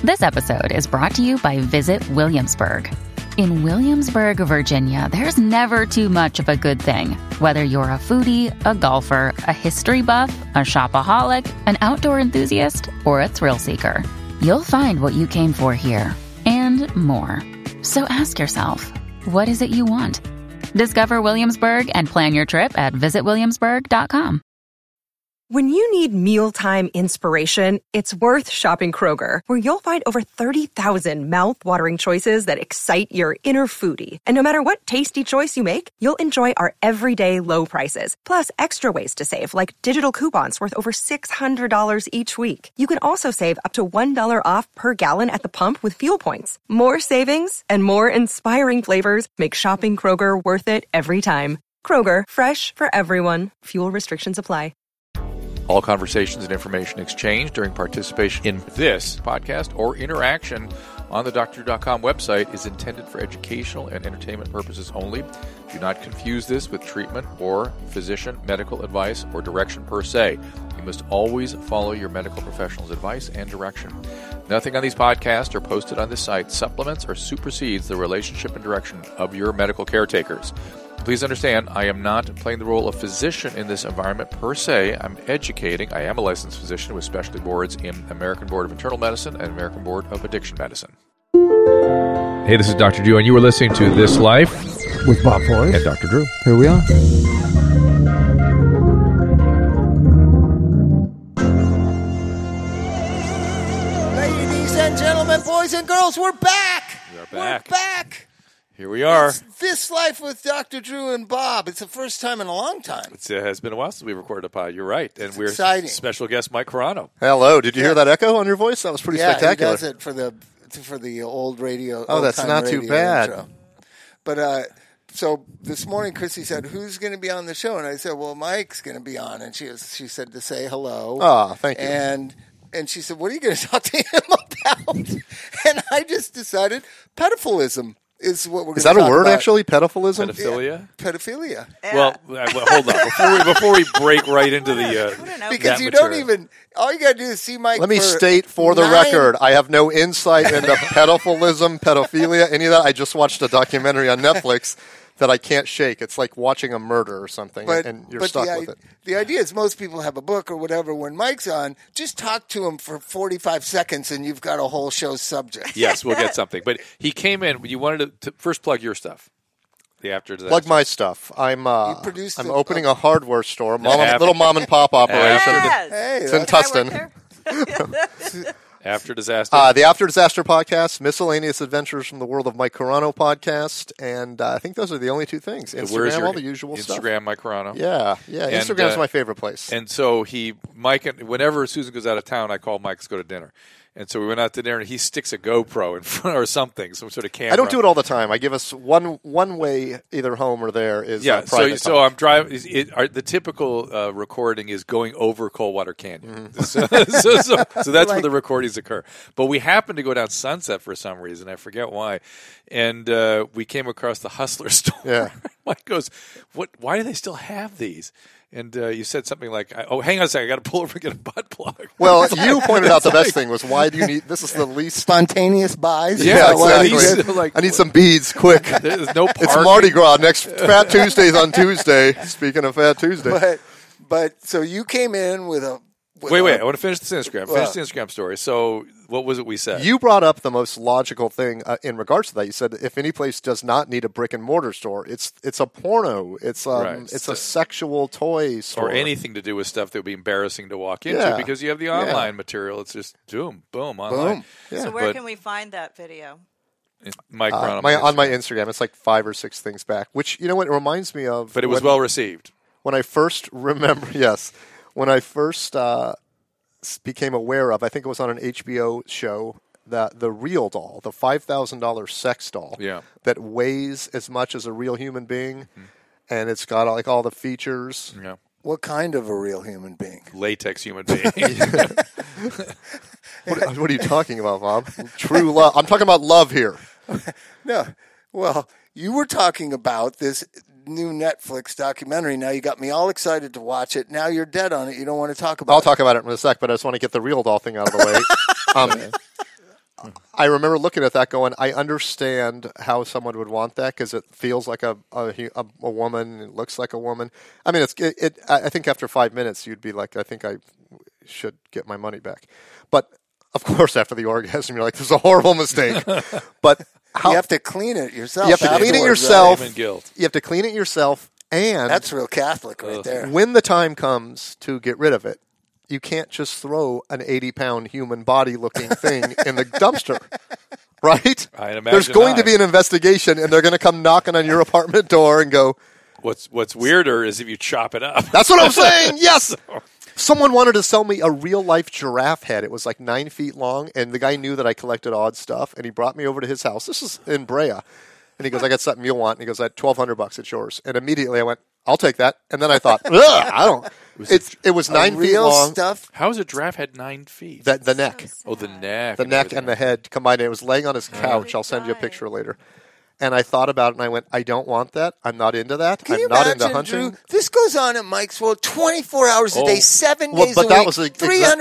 This episode is brought to you by Visit Williamsburg. In Williamsburg, Virginia, there's never too much of a good thing. Whether you're a foodie, a golfer, a history buff, a shopaholic, an outdoor enthusiast, or a thrill seeker, you'll find what you came for here and more. So ask yourself, what is it you want? Discover Williamsburg and plan your trip at visitwilliamsburg.com. When you need mealtime inspiration, it's worth shopping Kroger, where you'll find over 30,000 mouth-watering choices that excite your inner foodie. And no matter what tasty choice you make, you'll enjoy our everyday low prices, plus extra ways to save, like digital coupons worth over $600 each week. You can also save up to $1 off per gallon at the pump with fuel points. More savings and more inspiring flavors make shopping Kroger worth it every time. Kroger, fresh for everyone. Fuel restrictions apply. All conversations and information exchanged during participation in this podcast or interaction on the DrDrew.com website is intended for educational and entertainment purposes only. Do not confuse this with treatment or physician medical advice or direction per se. You must always follow your medical professional's advice and direction. Nothing on these podcasts or posted on this site supplements or supersedes the relationship and direction of your medical caretakers. Please understand, I am not playing the role of physician in this environment per se. I'm educating. I am a licensed physician with specialty boards in American Board of Internal Medicine and American Board of Addiction Medicine. Hey, this is Dr. Drew, and you are listening to This Life with Bob Forrest and Dr. Drew. Here we are. Ladies and gentlemen, boys and girls, we're back. We are back. We're back. Here we are. It's This Life with Dr. Drew and Bob. It's the first time in a long time. It has been a while since we recorded a pod. You're right. And we're exciting. Special guest Mike Carano. Hello. Did you hear that echo on your voice? That was pretty spectacular. He does it for the old radio. Oh, that's not too bad. Intro. But so this morning, Chrissy said, "Who's going to be on the show?" And I said, "Well, Mike's going to be on." And she said to say hello. Oh, thank you. And she said, "What are you going to talk to him about?" And I just decided pedophilism is what we're going to talk about. Is that a word, actually? Pedophilism? Pedophilia? Yeah, pedophilia. Yeah. Well, hold on. Before we break right into the because you don't even, all you got to do is see Mike. Let me state for the record, I have no insight into pedophilism, pedophilia, any of that. I just watched a documentary on Netflix that I can't shake. It's like watching a murder or something, and you're stuck with it. The idea is most people have a book or whatever. When Mike's on, just talk to him for 45 seconds and you've got a whole show subject. Yes, we'll get something. But he came in. You wanted to first plug your stuff. The After Disaster. Plug my stuff. I'm opening a hardware store, little mom and pop operation. Hey, it's in Tustin. After Disaster. The After Disaster podcast, Miscellaneous Adventures from the World of Mike Carano podcast, and I think those are the only two things. Instagram, all the usual stuff. Instagram, Mike Carano. Yeah. Instagram's my favorite place. And so whenever Susan goes out of town, I call Mike to go to dinner. And so we went out to dinner, and he sticks a GoPro in front or something, some sort of camera. I don't do it all the time. I give us one way, either home or there is private. So I'm driving. The typical recording is going over Coldwater Canyon. Mm-hmm. So that's where the recordings occur. But we happened to go down Sunset for some reason. I forget why. And we came across the Hustler store. Yeah. Mike goes, why do they still have these? And you said something like, "Oh, hang on a second, I got to pull over and get a butt plug." Well, you pointed out the best thing was, why do you need? This is the least spontaneous buys. Yeah, exactly. I need some beads, quick. There's no parking. It's Mardi Gras next Fat Tuesday's on Tuesday. Speaking of Fat Tuesday, but so you came in with a. Wait! I want to finish this Instagram. Finish the Instagram story. So, what was it we said? You brought up the most logical thing in regards to that. You said that if any place does not need a brick and mortar store, it's a porno. It's a sexual toy store, or anything to do with stuff that would be embarrassing to walk into because you have the online material. It's just boom, online. Boom. Yeah. So where can we find that video? Mike on my Instagram. It's like 5 or 6 things back. Which it reminds me of. But it was well received. When I first remember, yes. When I first became aware of, I think it was on an HBO show, the real doll, the $5,000 sex doll that weighs as much as a real human being, and it's got like all the features. Yeah. What kind of a real human being? Latex human being. What are you talking about, Bob? True love. I'm talking about love here. No. Well, you were talking about this new Netflix documentary. Now you got me all excited to watch it. Now you're dead on it. You don't want to talk about it. I'll talk about it in a sec, but I just want to get the real doll thing out of the way. I remember looking at that going, I understand how someone would want that because it feels like a woman, it looks like a woman. I mean, I think after 5 minutes you'd be like, I think I should get my money back. But of course, after the orgasm, you're like, this is a horrible mistake. But you have to clean it yourself. You have to clean it yourself. Shame and guilt. You have to clean it yourself. And that's real Catholic right there. When the time comes to get rid of it, you can't just throw an 80-pound human body-looking thing in the dumpster, right? There's going to be an investigation, and they're going to come knocking on your apartment door and go, What's weirder is if you chop it up. That's what I'm saying, yes! Someone wanted to sell me a real-life giraffe head. It was like 9 feet long, and the guy knew that I collected odd stuff, and he brought me over to his house. This is in Brea. And he goes, I got something you'll want. And he goes, at $1,200, it's yours. And immediately I went, I'll take that. And then I thought, I don't. It was 9 feet long. Stuff? How is a giraffe had 9 feet? The neck. Oh, the neck. The neck and the head combined. It was laying on his couch. I'll send you a picture later. And I thought about it, and I went, I don't want that. I'm not into that. I'm not into hunting. Drew, this goes on at Mike's World 24 hours a day, 7 days a week,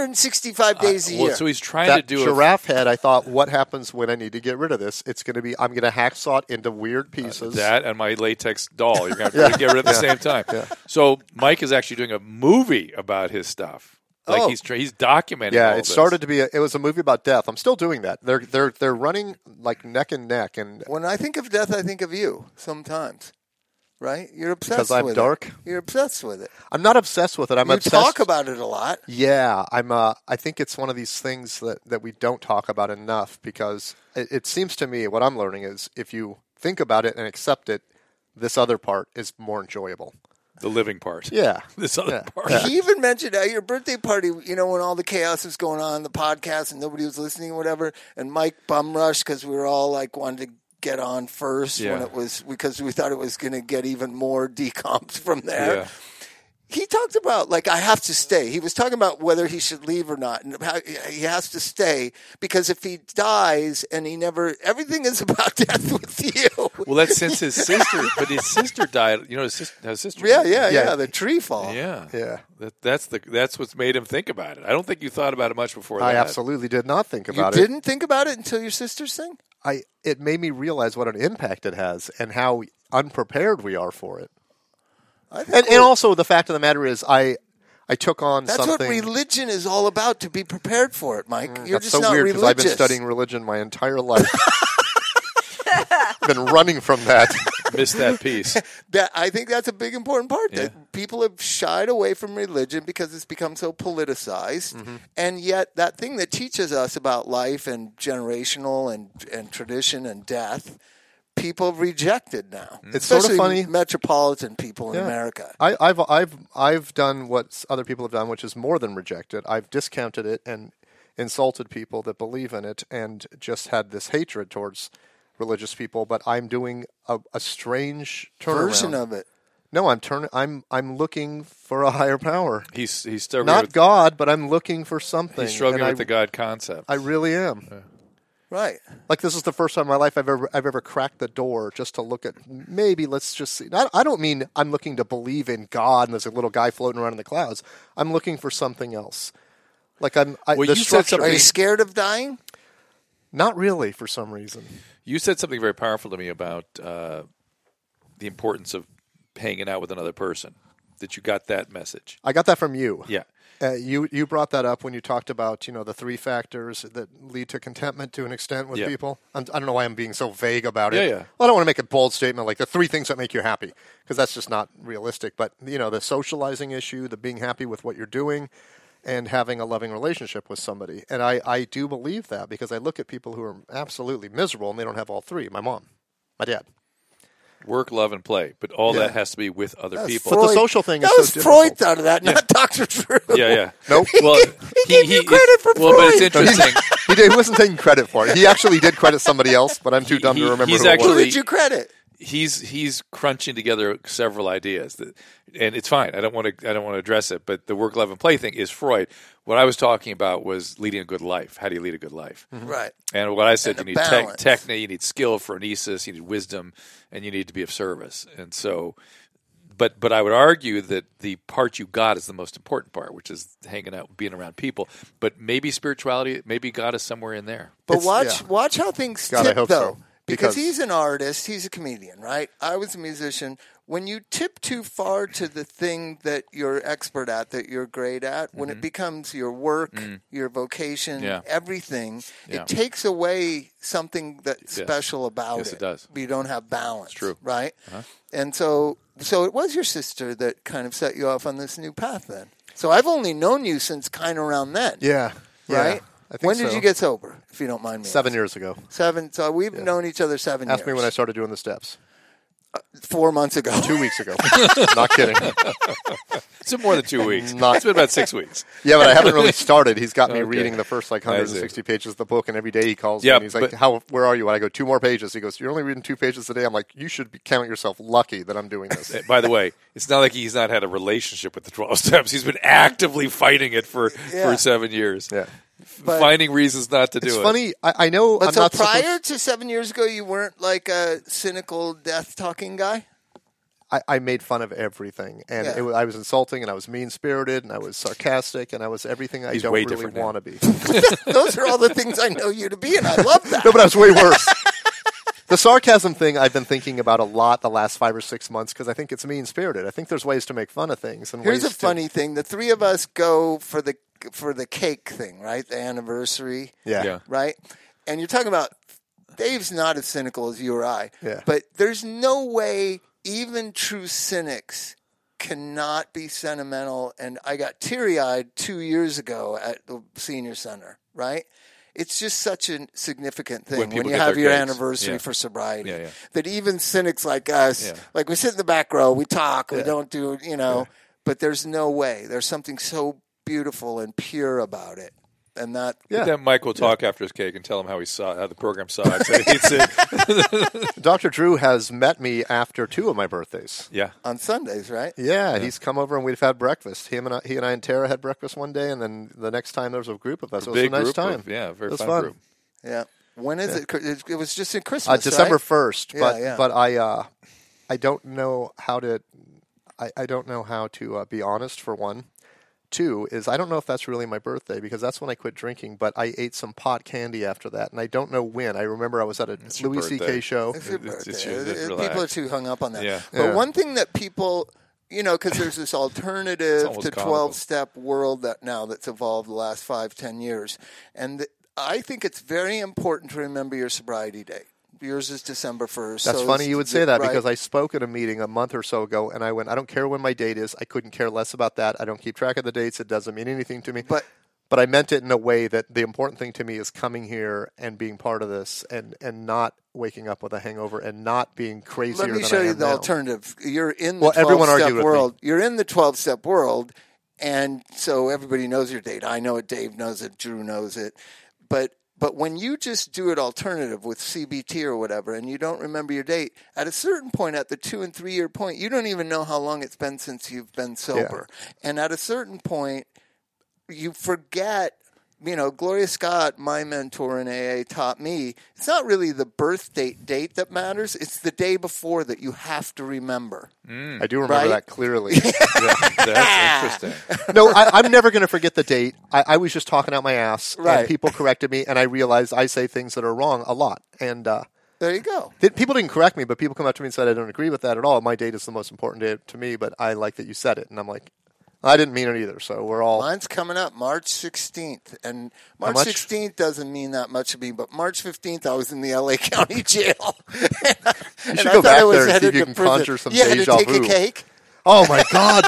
365 days a year. So he's trying to do giraffe head. I thought, what happens when I need to get rid of this? It's going to be, I'm going to hacksaw it into weird pieces. That and my latex doll. You're going to have to get rid of at the same time. Yeah. So Mike is actually doing a movie about his stuff. Like he's documenting. Yeah, it started to be. It was a movie about death. I'm still doing that. They're running like neck and neck. And when I think of death, I think of you. Sometimes, right? You're obsessed because I'm with dark. it. You're obsessed with it. I'm not obsessed with it. I'm obsessed. You talk about it a lot. Yeah, I think it's one of these things that we don't talk about enough because it seems to me what I'm learning is if you think about it and accept it, this other part is more enjoyable. The living part. Yeah. This other part. Yeah. He even mentioned at your birthday party, when all the chaos was going on, the podcast, and nobody was listening or whatever, and Mike bum rushed because we were all like wanted to get on first when it was because we thought it was going to get even more decomps from there. Yeah. He talked about, like, I have to stay. He was talking about whether he should leave or not. And how he has to stay because if he dies and everything is about death with you. Well, that's since his sister, but his sister died. His sister. Yeah, the tree fall. Yeah. That's what's made him think about it. I don't think you thought about it much before that. I absolutely did not think about it. You didn't think about it until your sister's thing? It made me realize what an impact it has and how unprepared we are for it. And also the fact of the matter is I took on that's something. That's what religion is all about, to be prepared for it, Mike. You're that's just so not weird religious. I've been studying religion my entire life. I've been running from that. Missed that piece. I think that's a big important part. Yeah. That people have shied away from religion because it's become so politicized. Mm-hmm. And yet that thing that teaches us about life and generational and tradition and death, people have rejected now. It's sort of funny. Metropolitan people in America. I've done what other people have done, which is more than rejected. I've discounted it and insulted people that believe in it, and just had this hatred towards religious people. But I'm doing a strange turnaround. Version of it. No, I'm looking for a higher power. He's struggling not with God, but I'm looking for something. He's struggling with the God concept. I really am. Yeah. Right. Like this is the first time in my life I've ever cracked the door just to look at maybe let's just see. I don't mean I'm looking to believe in God and there's a little guy floating around in the clouds. I'm looking for something else. Like are you scared of dying? Not really, for some reason. You said something very powerful to me about the importance of hanging out with another person. That you got that message. I got that from you. Yeah. You brought that up when you talked about the 3 factors that lead to contentment to an extent with people. I don't know why I'm being so vague about it. Yeah. Well, I don't want to make a bold statement like the 3 things that make you happy because that's just not realistic. But the socializing issue, the being happy with what you're doing, and having a loving relationship with somebody. And I do believe that because I look at people who are absolutely miserable and they don't have all 3. My mom, my dad. Work, love, and play, but all that has to be with other people. But the social thing is so difficult. Freud thought of that, not Dr. Drew. Yeah. Nope. Well, he gave you credit for Freud. Well, but it's interesting. He wasn't taking credit for it. He actually did credit somebody else, but I'm too dumb to remember who it was. Who did you credit? He's crunching together several ideas, and it's fine. I don't want to address it, but the work, love, and play thing is Freud. What I was talking about was leading a good life. How do you lead a good life? Mm-hmm. Right. And what I said, you need technique, you need skill, phronesis, you need wisdom, and you need to be of service. And so, But I would argue that the part you got is the most important part, which is hanging out, being around people. But maybe spirituality, maybe God is somewhere in there. But watch how things God, tip, I hope though. so. Because he's an artist, he's a comedian, right? I was a musician. When you tip too far to the thing that you're expert at, that you're great at, when it becomes your work, your vocation, everything, it takes away something that's special about it. Yes, it does. You don't have balance. It's true. Right? Uh-huh. And so it was your sister that kind of set you off on this new path then. So I've only known you since kind of around then. Yeah. Right? I think when did you get sober, if you don't mind me? 7 years ago. 7. So we've known each other 7 years. Ask me when I started doing the steps. 4 months ago. 2 weeks ago. Not kidding. It's been more than 2 weeks. It's been about 6 weeks. Yeah, but I haven't really started. He's got me reading the first 160 pages of the book, and every day he calls me and he's like, where are you? And I go, 2 more pages. He goes, you're only reading 2 pages a day? I'm like, you should count yourself lucky that I'm doing this. By the way, it's not like he's not had a relationship with the 12 steps. He's been actively fighting it for 7 years. Yeah. But finding reasons not to do it. It's funny. I know. But I'm so not prior to 7 years ago, you weren't like a cynical, death-talking guy? I made fun of everything, and I was insulting, and I was mean-spirited, and I was sarcastic, and I was everything I don't really want to be. Those are all the things I know you to be, and I love that. No, but I was way worse. The sarcasm thing I've been thinking about a lot the last 5 or 6 months because I think it's mean-spirited. I think there's ways to make fun of things. And here's a funny thing. The three of us go for the cake thing, right? The anniversary. Yeah. Right? And you're talking about Dave's not as cynical as you or I. Yeah. But there's no way even true cynics cannot be sentimental. And I got teary-eyed 2 years ago at the senior center, right? It's just such a significant thing when you have your anniversary for sobriety that even cynics like us, like we sit in the back row, we talk, we don't do, but there's no way. There's something so beautiful and pure about it. And that, then Mike will talk after his cake and tell him how the program saw it. So he hates it. Dr. Drew has met me after 2 of my birthdays. Yeah, on Sundays, right? Yeah, he's come over and we've had breakfast. He and I and Tara had breakfast one day, and then the next time there was a group of us. It was a nice time. Very fun group. Yeah. When is it? It was just in Christmas, December right? 1st. But I don't know how to. I don't know how to be honest. For one. 2 is I don't know if that's really my birthday because that's when I quit drinking, but I ate some pot candy after that, and I don't know when. I remember I was at a Louis C.K. show. It's your birthday. People are too hung up on that. Yeah. But one thing that people, because there's this alternative to 12-step world that's evolved the last 5-10 years, and I think it's very important to remember your sobriety date. Yours is December 1st. That's funny you would say that because I spoke at a meeting a month or so ago, and I went, I don't care when my date is. I couldn't care less about that. I don't keep track of the dates. It doesn't mean anything to me. But I meant it in a way that the important thing to me is coming here and being part of this and not waking up with a hangover and not being crazier than I am now. Let me show you the alternative. You're in the 12-step world. You're in the 12-step world, and so everybody knows your date. I know it. Dave knows it. Drew knows it. But when you just do it alternative with CBT or whatever, and you don't remember your date, at a certain point, at the 2 and 3 year point, you don't even know how long it's been since you've been sober. Yeah. And at a certain point, you forget. Gloria Scott, my mentor in AA, taught me it's not really the birth date that matters. It's the day before that you have to remember. I do remember that clearly. That's interesting. No, I'm never going to forget the date. I was just talking out my ass, and people corrected me, and I realized I say things that are wrong a lot. And there you go. People didn't correct me, but people come up to me and said, I don't agree with that at all. My date is the most important day to me, but I like that you said it. And I'm like, I didn't mean it either, so we're all... Mine's coming up March 16th, and March 16th doesn't mean that much to me, but March 15th I was in the L.A. County Jail. You should go back there and see if you can conjure some deja vu. You had to take a cake? Oh, my God.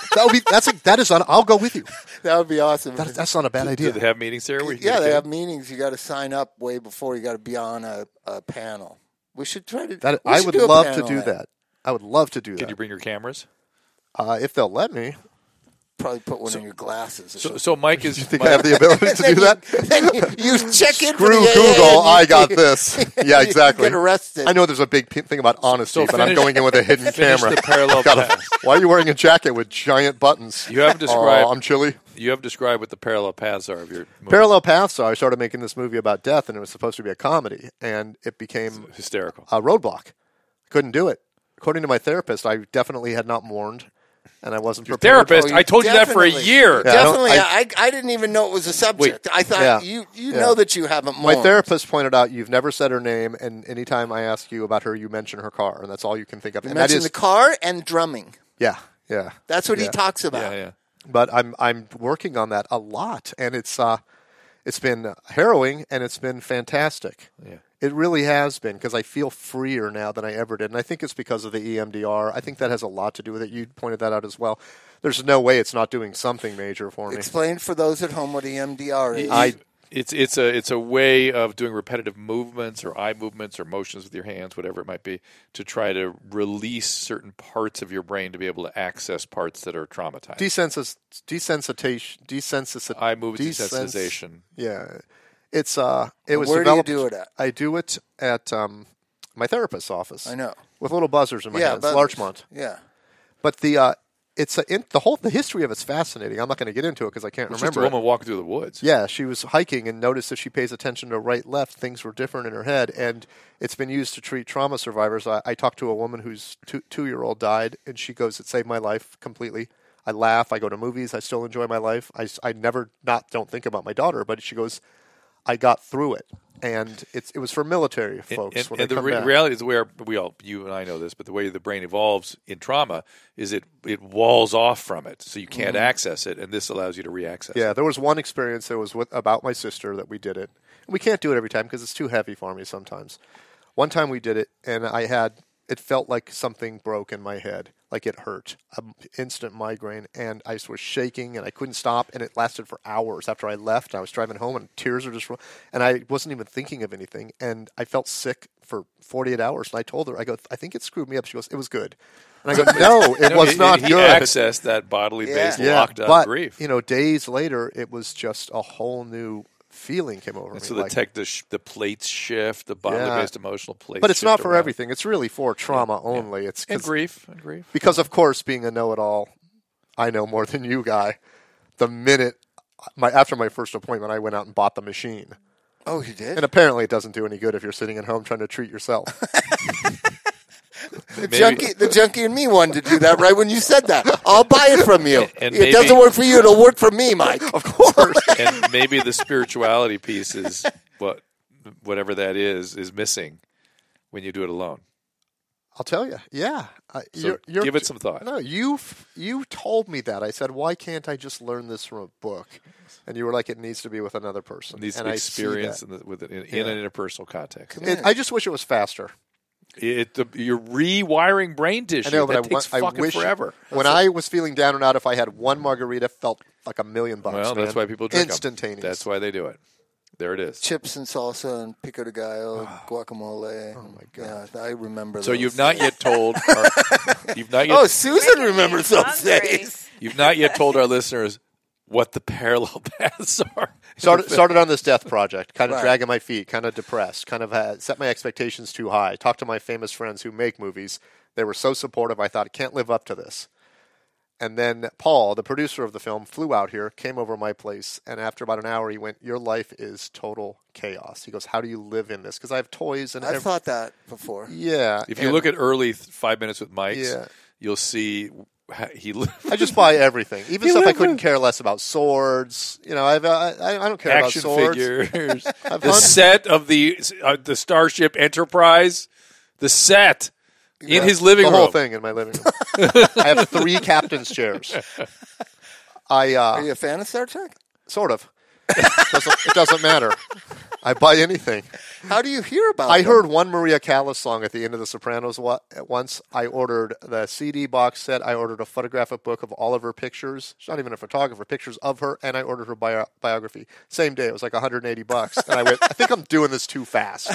I'll go with you. That would be awesome. That's not a bad idea. Do they have meetings there? Yeah, they have meetings. You got to sign up way before. You got to be on a panel. We should try to... I would love to do that. I would love to do that. Could you bring your cameras? If they'll let me. Probably put one in your glasses. So Mike is... You think I have the ability to do that? You check in Screw Google, I got this. Yeah, exactly. You get arrested. I know there's a big thing about honesty, but I'm going in with a hidden camera. The parallel paths. Why are you wearing a jacket with giant buttons? You haven't described... I'm chilly. You have described what the parallel paths are of your movie. Parallel paths are, I started making this movie about death, and it was supposed to be a comedy, and it became... Hysterical. A roadblock. Couldn't do it. According to my therapist, I definitely had not mourned. and I wasn't Your prepared. therapist. I told you that for a year. Yeah, Definitely. I didn't even know it was a subject. I thought you know that you haven't mourned. My therapist pointed out you've never said her name, and anytime I ask you about her, you mention her car, and that's all you can think of. You mention the car and drumming. Yeah. That's what he talks about. Yeah. But I'm working on that a lot, and it's been harrowing, and it's been fantastic. Yeah. It really has been, because I feel freer now than I ever did. And I think it's because of the EMDR. I think that has a lot to do with it. You pointed that out as well. There's no way it's not doing something major for me. Explain for those at home what EMDR is. It's a way of doing repetitive movements or eye movements or motions with your hands, whatever it might be, to try to release certain parts of your brain to be able to access parts that are traumatized. Desensitization. Eye movement desensitization. Yeah. It was Where developed. do you do it at? I do it at my therapist's office. I know. With little buzzers in my hands. buzzers. Larchmont. Yeah. But the history of it's fascinating. I'm not going to get into it because I can't remember. Just a woman walking through the woods. Yeah, she was hiking and noticed if she pays attention to right, left, things were different in her head. And it's been used to treat trauma survivors. I talked to a woman whose two-year-old died, and she goes, "It saved my life completely." I laugh. I go to movies. I still enjoy my life. I never don't think about my daughter, but she goes, I got through it. And it was for military folks. And the reality is where you and I know this, but the way the brain evolves in trauma is it walls off from it, so you can't access it, and this allows you to re-access it. Yeah, there was one experience that was about my sister that we did it. We can't do it every time because it's too heavy for me sometimes. One time we did it, and it felt like something broke in my head, like it hurt, instant migraine, and I was shaking, and I couldn't stop, and it lasted for hours after I left. I was driving home, and tears were just, and I wasn't even thinking of anything, and I felt sick for 48 hours, and I told her, I go, I think it screwed me up. She goes, it was good. And I go, no, it was not good. He accessed that bodily-based locked-up grief. But, days later, it was just a whole new feeling came over me. So the plates shift, the bodily-based emotional plates. But it's not for around. Everything. It's really for trauma only. It's and grief. Because, of course, being a know-it-all, I know more than you, Guy. The minute after my first appointment, I went out and bought the machine. Oh, you did? And apparently, it doesn't do any good if you're sitting at home trying to treat yourself. The junkie in me wanted to do that right when you said that. I'll buy it from you. And it doesn't work for you. It'll work for me, Mike. Of course. And maybe the spirituality piece is whatever that is missing when you do it alone. I'll tell you. Yeah. So give it some thought. No, you told me that. I said, why can't I just learn this from a book? And you were like, it needs to be with another person. It needs to be experienced in an interpersonal context. I just wish it was faster. You're rewiring brain tissue. I know, but that takes fucking forever. When I was feeling down and out, if I had one margarita, felt like $1 million. Well, that's why people drink instantaneous. Them. That's why they do it. There it is. Chips and salsa and pico de gallo, guacamole. Oh my God! Yeah, I remember. So those. You've not yet told. Oh, Susan remembers those days. You've not yet told our listeners what the parallel paths are. Started on this death project, kind of dragging my feet, kind of depressed, kind of set my expectations too high. Talked to my famous friends who make movies. They were so supportive. I thought, I can't live up to this. And then Paul, the producer of the film, flew out here, came over my place, and after about an hour, he went, your life is total chaos. He goes, how do you live in this? Because I have toys. And I've thought that before. Yeah. If you look at early 5 Minutes with Mike's, you'll see he lived. I just buy everything, even stuff I couldn't care less about. Swords, I don't care about swords. Action figures. The set of the Starship Enterprise, the set in his living room. The whole thing in my living room. I have 3 captain's chairs. Are you a fan of Star Trek? Sort of. It doesn't matter. I buy anything. How do you hear about I them? heard one Maria Callas song at the end of The Sopranos once. I ordered the CD box set. I ordered a photographic book of all of her pictures. She's not even a photographer, pictures of her, and I ordered her biography. Same day. It was like $180. And I went, I think I'm doing this too fast.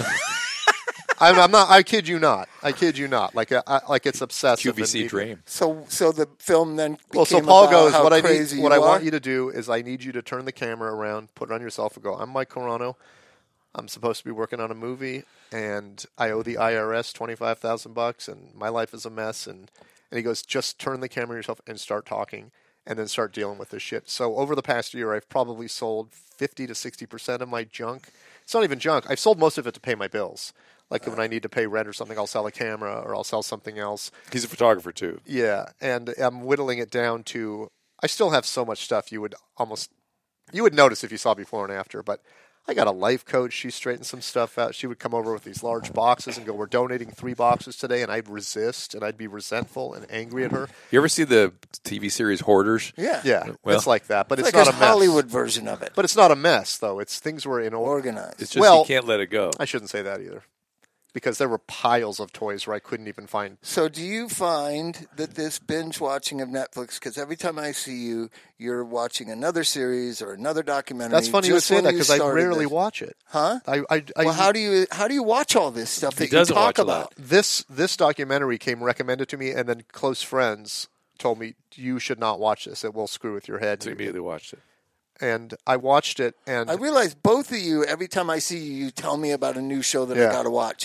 I'm not. I kid you not. Like it's obsessive. QVC dream. So the film then became so Paul about goes, how what crazy I you want are? you to do is I need you to turn the camera around, put it on yourself, and go, I'm Mike Carano. I'm supposed to be working on a movie, and I owe the IRS $25,000, and my life is a mess. And he goes, just turn the camera on yourself and start talking, and then start dealing with this shit. So over the past year, I've probably sold 50 to 60% of my junk. It's not even junk. I've sold most of it to pay my bills. Like when I need to pay rent or something, I'll sell a camera or I'll sell something else. He's a photographer too. Yeah, and I'm whittling it down to. I still have so much stuff you would notice if you saw before and after. But I got a life coach. She straightened some stuff out. She would come over with these large boxes and go, "We're donating 3 boxes today," and I'd resist and I'd be resentful and angry at her. You ever see the TV series Hoarders? Yeah. Well, it's like that, but it's like not a a mess. Hollywood version of it. But it's not a mess, though. It's things were Organized. It's just you can't let it go. I shouldn't say that either. Because there were piles of toys where I couldn't even find. So do you find that this binge watching of Netflix, because every time I see you, you're watching another series or another documentary. That's funny you say that because I rarely watch it. Huh? Well, how do you watch all this stuff that you talk about? This documentary came recommended to me, and then close friends told me, you should not watch this. It will screw with your head. So you immediately watched it. And I watched it, and I realize both of you, every time I see you, you tell me about a new show that I got to watch.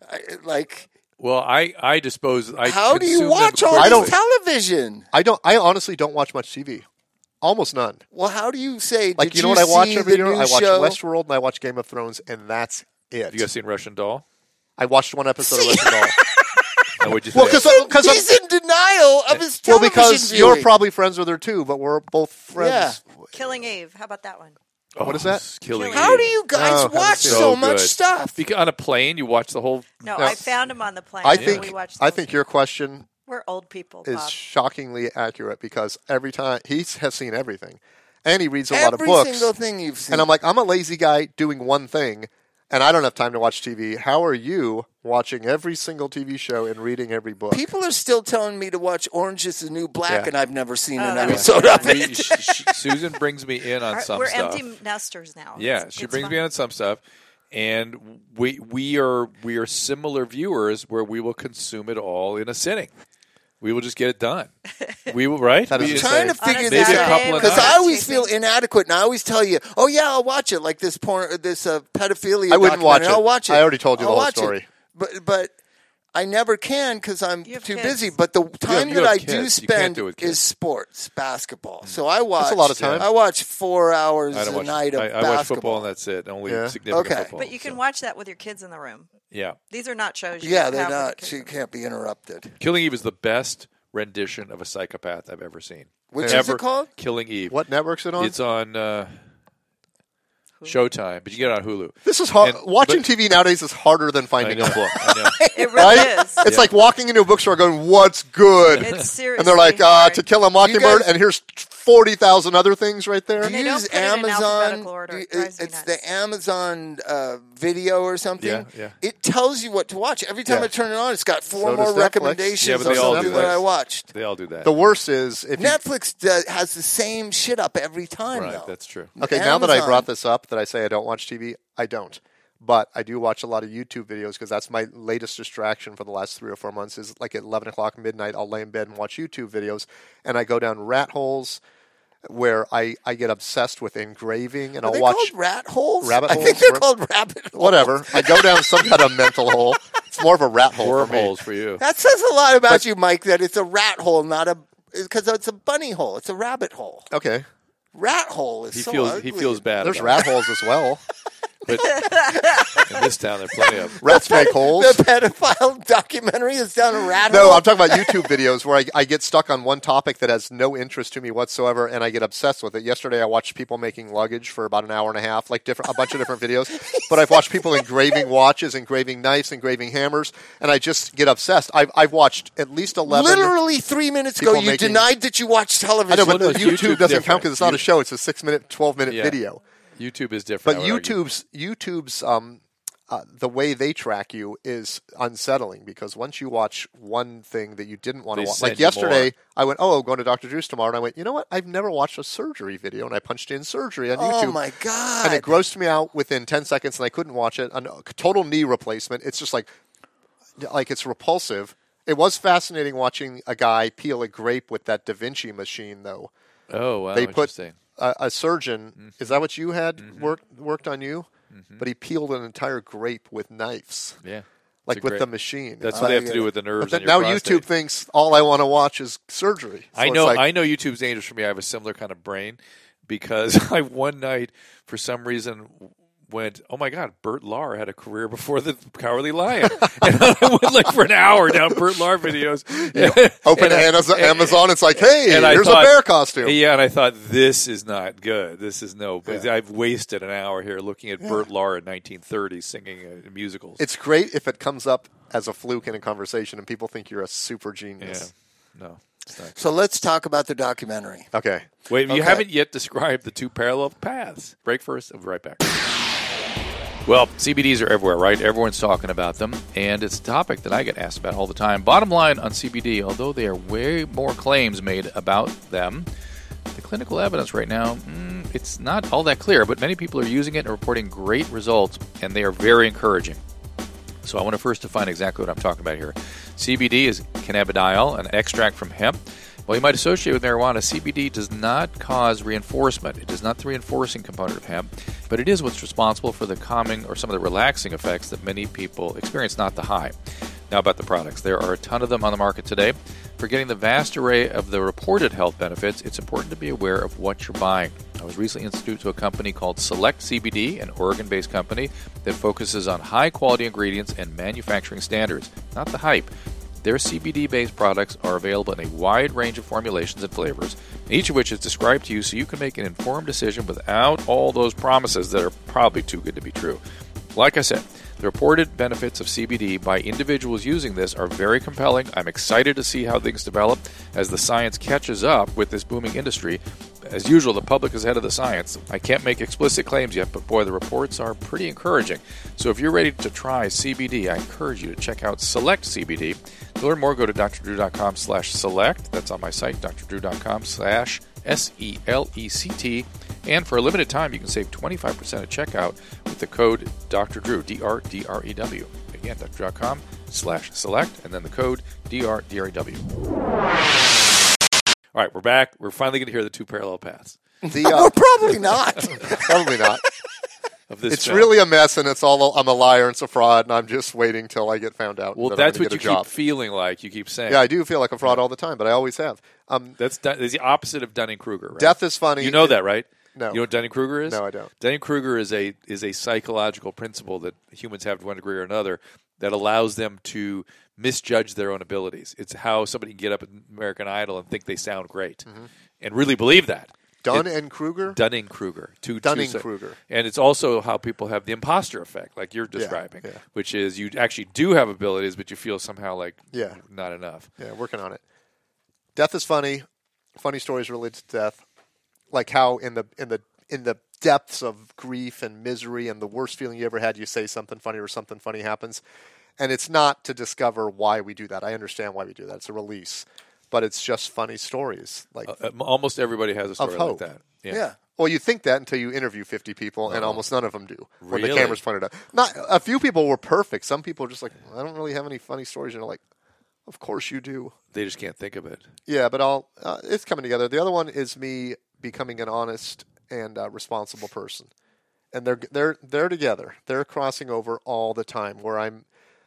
Well, I dispose. How do you watch all this television? I honestly don't watch much TV. Almost none. Well, how do you say? Like, you know what I watch every year? I watch Westworld and I watch Game of Thrones, and that's it. Have you guys seen Russian Doll? I watched one episode of Russian Doll. And what'd you think? Well, because he's in denial of his television because viewing. you're probably friends with her too, but we're both friends. Yeah. Killing Eve. How about that one? What is that? Killing Eve. How do you guys watch so much stuff? Because on a plane, you watch the whole. No, I found him on the plane. I think your question we're old people, is Bob. shockingly accurate because every time he has seen everything, and he reads a lot of books. Every single thing you've seen. And I'm like, I'm a lazy guy doing one thing, and I don't have time to watch TV. How are you watching every single TV show and reading every book? People are still telling me to watch Orange is the New Black, and I've never seen an no. episode of it. Susan brings me in on some we're stuff. We're empty nesters now. Yeah, she brings me in on some stuff, and we are similar viewers where we will consume it all in a sitting. We will just get it done. We will, right? I'm trying to figure maybe this a out couple of because nights. I always feel inadequate, and I always tell you, "Oh yeah, I'll watch it." Like this pedophilia. I wouldn't watch it. I'll watch it. I already told you the whole story. But I never can because I'm too kids. busy. But the time you that have I kids. do You can't spend do it with kids. is sports, basketball. So I watch. That's a lot of time. I watch 4 hours I don't a watch, night of I basketball. watch football, and that's it. Only significant Okay. football. But you can watch that with your kids in the room. Yeah. These are not shows. Yeah, have they're with your not. kids She in the room. can't be interrupted. Killing Eve is the best rendition of a psychopath I've ever seen. Which is Ever. it called? Killing Eve. What network's it on? It's on Showtime, but you get it on Hulu. This is hard. And- Watching but- TV nowadays is harder than I finding know. a book. I know. It really Right? is. It's like walking into a bookstore going, "What's good?" It's seriously and they're like, hard. "To Kill a Mockingbird," guys- and here's 40,000 other things right there. And they don't Use put it in Amazon. alphabetical order. It drives me It's nuts. the Amazon video or something. Yeah. It tells you what to watch. Every time Yeah. I turn it on, it's got 4 So more does Netflix. recommendations Yeah, of but they all something do that that. I watched. They all do that. The worst is if you, Netflix has the same shit up every time, Right, though. that's true. okay, now that I Amazon- brought this up, that I say I don't watch TV, I don't. But I do watch a lot of YouTube videos because that's my latest distraction for the last 3 or 4 months. Is like at 11 o'clock midnight, I'll lay in bed and watch YouTube videos, and I go down rat holes where I get obsessed with engraving, and Are I'll they watch called rat holes? rabbit I holes. think they're called rabbit holes. whatever. I go down some kind of mental hole. It's more of a rat hole for me. Wormholes for you. That says a lot about you, Mike, that it's a rat hole, not a... Because it's a bunny hole. It's a rabbit hole. Okay, Rat hole is He so feels ugly. he feels bad. there's about rat holes as well. it. But in this town, there are plenty of them. Rats make holes. The pedophile documentary is down a rat No, hole? I'm talking about YouTube videos where I get stuck on one topic that has no interest to me whatsoever, and I get obsessed with it. Yesterday, I watched people making luggage for about an hour and a half, like a bunch of different videos. But I've watched people engraving watches, engraving knives, engraving hammers, and I just get obsessed. I've watched at least 11. Literally 3 minutes ago, people you making- denied that you watched television. I know, but Well, no, YouTube YouTube's doesn't different. count because it's not a show. It's a 6-minute, 12-minute Yeah. video. YouTube is different. But I would argue. YouTube's the way they track you is unsettling because once you watch one thing that you didn't want to They watch, send like you yesterday, more. I went, "Oh, I'm going to Dr. Drew's tomorrow," and I went, "You know what? I've never watched a surgery video," and I punched in surgery on YouTube. Oh, my God. And it grossed me out within 10 seconds, and I couldn't watch it. A total knee replacement. It's just like it's repulsive. It was fascinating watching a guy peel a grape with that Da Vinci machine, though. Oh, wow. They put interesting. a surgeon. Is that what you had worked on you? But he peeled an entire grape with knives, Yeah. like It's with great- the machine. That's what they have to do with the nerves. But in then your now prostate. YouTube thinks all I want to watch is surgery. So I it's know. like, I know YouTube's dangerous for me. I have a similar kind of brain because I one night, for some reason, went, oh my God, Bert Lahr had a career before the Cowardly Lion. And I went like for an hour down Bert Lahr videos. Open Amazon, it's like, hey, here's a bear costume. Yeah, and I thought, this is not good. This is but I've wasted an hour here looking at Bert Lahr in 1930 singing musicals. It's great if it comes up as a fluke in a conversation and people think you're a super genius. Yeah, no. So let's talk about the documentary. Okay. Wait, you haven't yet described the two parallel paths. Break first. I'll be right back. Well, CBDs are everywhere, right? Everyone's talking about them, and it's a topic that I get asked about all the time. Bottom line on CBD, although there are way more claims made about them, the clinical evidence right now, it's not all that clear, but many people are using it and reporting great results, and they are very encouraging. So I want to first define exactly what I'm talking about here. CBD is cannabidiol, an extract from hemp. While you might associate with marijuana, CBD does not cause reinforcement. It is not the reinforcing component of hemp, but it is what's responsible for the calming or some of the relaxing effects that many people experience, not the high. Now about the products. There are a ton of them on the market today. For getting the vast array of the reported health benefits, it's important to be aware of what you're buying. I was recently introduced to a company called Select CBD, an Oregon-based company that focuses on high-quality ingredients and manufacturing standards, not the hype. Their CBD-based products are available in a wide range of formulations and flavors, each of which is described to you so you can make an informed decision without all those promises that are probably too good to be true. Like I said, the reported benefits of CBD by individuals using this are very compelling. I'm excited to see how things develop as the science catches up with this booming industry. As usual, the public is ahead of the science. I can't make explicit claims yet, but boy, the reports are pretty encouraging. So if you're ready to try CBD, I encourage you to check out Select CBD. To learn more, go to drdrew.com/select. That's on my site, drdrew.com/SELECT. And for a limited time, you can save 25% at checkout with the code DRDREW, DRDREW. Again, drdrew.com/select, and then the code DRDREW. All right, we're back. We're finally going to hear the two parallel paths. Probably not. Probably not. It's film. Really a mess, and it's all I'm a liar and it's a fraud, and I'm just waiting till I get found out. Well, that's what you keep feeling like. You keep saying. Yeah, I do feel like a fraud all the time, but I always have. That's the opposite of Dunning-Kruger, right? Death is funny. You know that, right? No. You know what Dunning-Kruger is? No, I don't. Dunning-Kruger is a psychological principle that humans have to one degree or another that allows them to misjudge their own abilities. It's how somebody can get up at American Idol and think they sound great and really believe that. Dunning-Kruger? Dunning-Kruger. Dunning-Kruger. And it's also how people have the imposter effect, like you're describing, which is you actually do have abilities, but you feel somehow like not enough. Yeah, working on it. Death is funny. Funny stories related to death. Like how in the depths of grief and misery and the worst feeling you ever had, you say something funny or something funny happens. And it's not to discover why we do that. I understand why we do that. It's a release. But it's just funny stories. Like almost everybody has a story like that. Yeah. Well, you think that until you interview 50 people, and almost none of them do when Really? the camera's pointed up. Not a few people were perfect. Some people are just like, I don't really have any funny stories. And you're like, of course you do. They just can't think of it. Yeah, but it's coming together. The other one is me becoming an honest and responsible person, and they're together. They're crossing over all the time. Where I'm.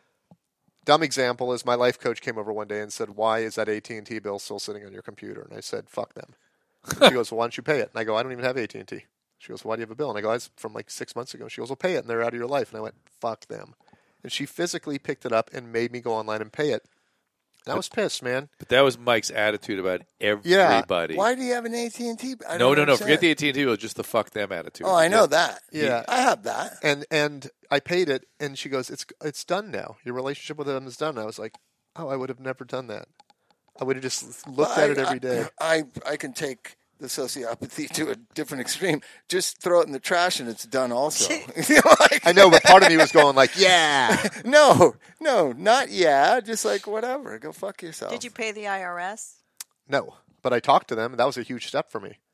Dumb example is my life coach came over one day and said, "Why is that AT&T bill still sitting on your computer?" And I said, "Fuck them." And she goes, "Well, why don't you pay it?" And I go, "I don't even have AT&T." She goes, "Why do you have a bill?" And I go, "It's from like 6 months ago." She goes, "Well, pay it, and they're out of your life." And I went, "Fuck them." And she physically picked it up and made me go online and pay it. And I was pissed, man. But that was Mike's attitude about everybody. Why do you have an AT&T? No. Forget the AT&T. It was just the fuck them attitude. Oh, I know that. Yeah. I have that. And I paid it, and she goes, it's done now. Your relationship with them is done. And I was like, oh, I would have never done that. I would have just looked at it every day. I can take the sociopathy to a different extreme. Just throw it in the trash and it's done also. I know, but part of me was going like, yeah. No, not yeah. Just like, whatever. Go fuck yourself. Did you pay the IRS? No, but I talked to them, and that was a huge step for me.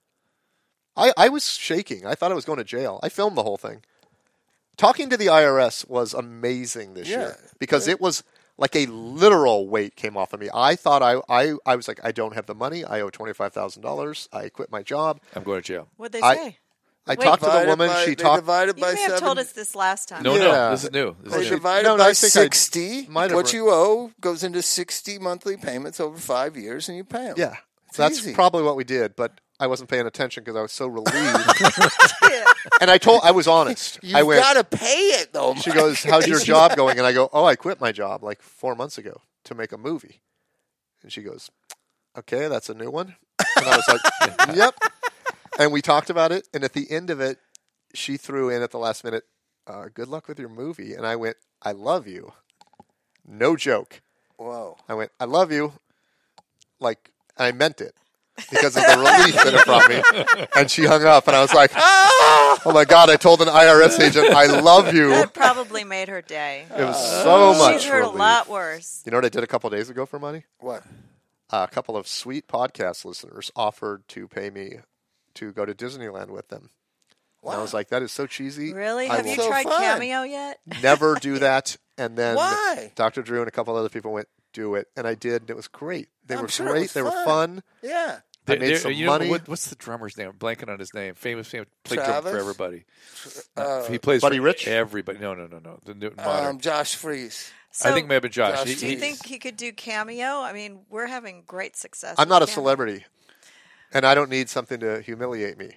I was shaking. I thought I was going to jail. I filmed the whole thing. Talking to the IRS was amazing this year because it was like a literal weight came off of me. I thought I was like, I don't have the money. I owe $25,000. I quit my job. I'm going to jail. What'd they say? I talked to the woman. She talked. Divided by You may have 7. told us this last time. No, this is new. They divided by 60. What you owe goes into 60 monthly payments over 5 years, and you pay them. Yeah, that's easy. probably what we did. But I wasn't paying attention because I was so relieved. And I was honest. You've got to pay it, though. She goes, how's your job going? And I go, I quit my job like 4 months ago to make a movie. And she goes, okay, that's a new one. And I was like, yep. And we talked about it. And at the end of it, she threw in at the last minute, good luck with your movie. And I went, I love you. No joke. Whoa. I went, I love you. Like, I meant it because of the relief that it brought me. And she hung up, and I was like, oh my God, I told an IRS agent, I love you. That probably made her day. It was so much She's heard relief. a lot worse. You know what I did a couple of days ago for money? What? A couple of sweet podcast listeners offered to pay me to go to Disneyland with them. Wow. And I was like, that is so cheesy. Really? Have you tried Cameo yet? Never do that. And then Why? Dr. Drew and a couple other people went, do it. And I did. And it was great. They were sure great. They were fun. Yeah. I made some money. What's the drummer's name? I'm blanking on his name. Famous, played drum Travis? for everybody. He plays Buddy for Rich? Everybody. No. The new modern. Josh Freese. So, I think maybe Josh. Do you think he could do Cameo? I mean, we're having great success. I'm not a with celebrity, and I don't need something to humiliate me.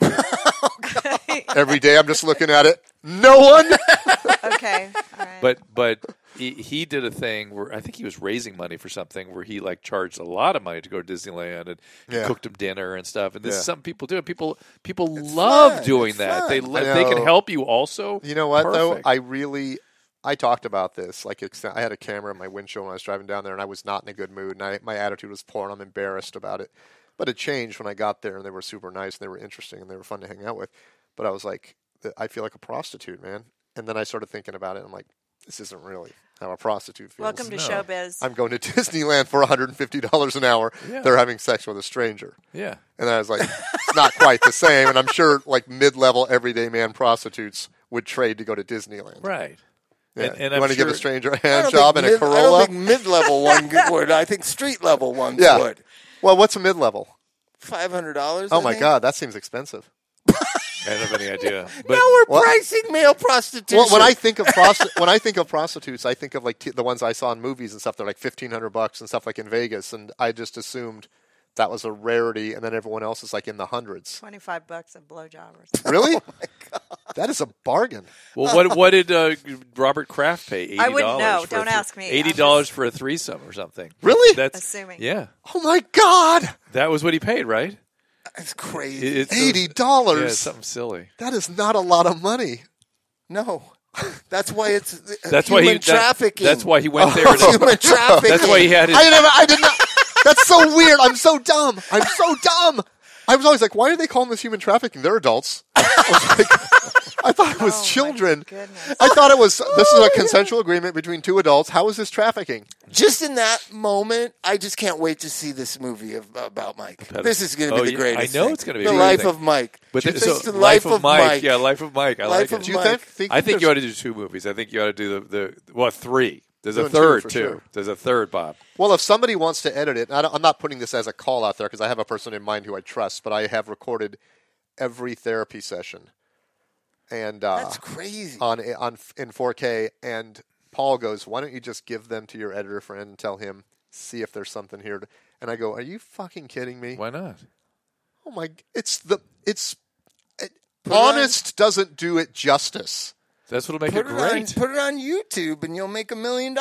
Every day I'm just looking at it. No one. Okay. All right. But he did a thing where I think he was raising money for something where he like charged a lot of money to go to Disneyland and cooked him dinner and stuff. And this is something people do. And people love fun. doing It's that. fun. They can help you also. You know what Perfect. though? I talked about this. Like I had a camera in my windshield when I was driving down there, and I was not in a good mood. And my attitude was poor, and I'm embarrassed about it. But it changed when I got there, and they were super nice, and they were interesting, and they were fun to hang out with. But I was like, I feel like a prostitute, man. And then I started thinking about it. And I'm like, this isn't really how a prostitute feels. Welcome to showbiz. I'm going to Disneyland for $150 an hour. Yeah. They're having sex with a stranger. Yeah. And I was like, it's not quite the same. And I'm sure like mid-level everyday man prostitutes would trade to go to Disneyland. Right. Yeah. And you I'm want to sure, give a stranger a hand job and a Corolla? I don't think mid-level one would. I think street-level ones would. Well, what's a mid-level? $500. Oh, my God. That seems expensive. I don't have any idea. But now we're pricing male prostitution. Well, when I think of prostitutes, I think of like the ones I saw in movies and stuff. They're like $1,500 and stuff like in Vegas, and I just assumed that was a rarity, and then everyone else is like in the hundreds. $25 a blowjob or something. Really? Oh my God. That is a bargain. Well, what did Robert Kraft pay? $80. I wouldn't know. Don't ask me. $80 for a threesome or something. Really? That's assuming. Yeah. Oh my God. That was what he paid, right? That's crazy. It's $80. Yeah, it's something silly. That is not a lot of money. No. That's why it's human trafficking. That's why he went there. Human trafficking. That's why he had his... I did not. That's so weird. I'm so dumb. I was always like, why are they calling this human trafficking? They're adults. I thought it was children. I thought it was, this is a consensual agreement between two adults. How is this trafficking? Just in that moment, I just can't wait to see this movie about Mike. This is going to be the greatest I know thing. it's going to be the the life thing. of Mike. But the life of Mike. Yeah, Life of Mike. I like it. Do you think I think you ought to do 2 movies. I think you ought to do the 3. There's a Doing third, 2 for too. sure. There's a third, Bob. Well, if somebody wants to edit it, I'm not putting this as a call out there because I have a person in mind who I trust, but I have recorded every therapy session. And that's crazy. In 4K, and Paul goes, "Why don't you just give them to your editor friend and tell him, see if there's something here?" And I go, "Are you fucking kidding me?" Why not? Oh my! Honest doesn't do it justice. That's what'll make it great. Put it on YouTube, and you'll make $1 million.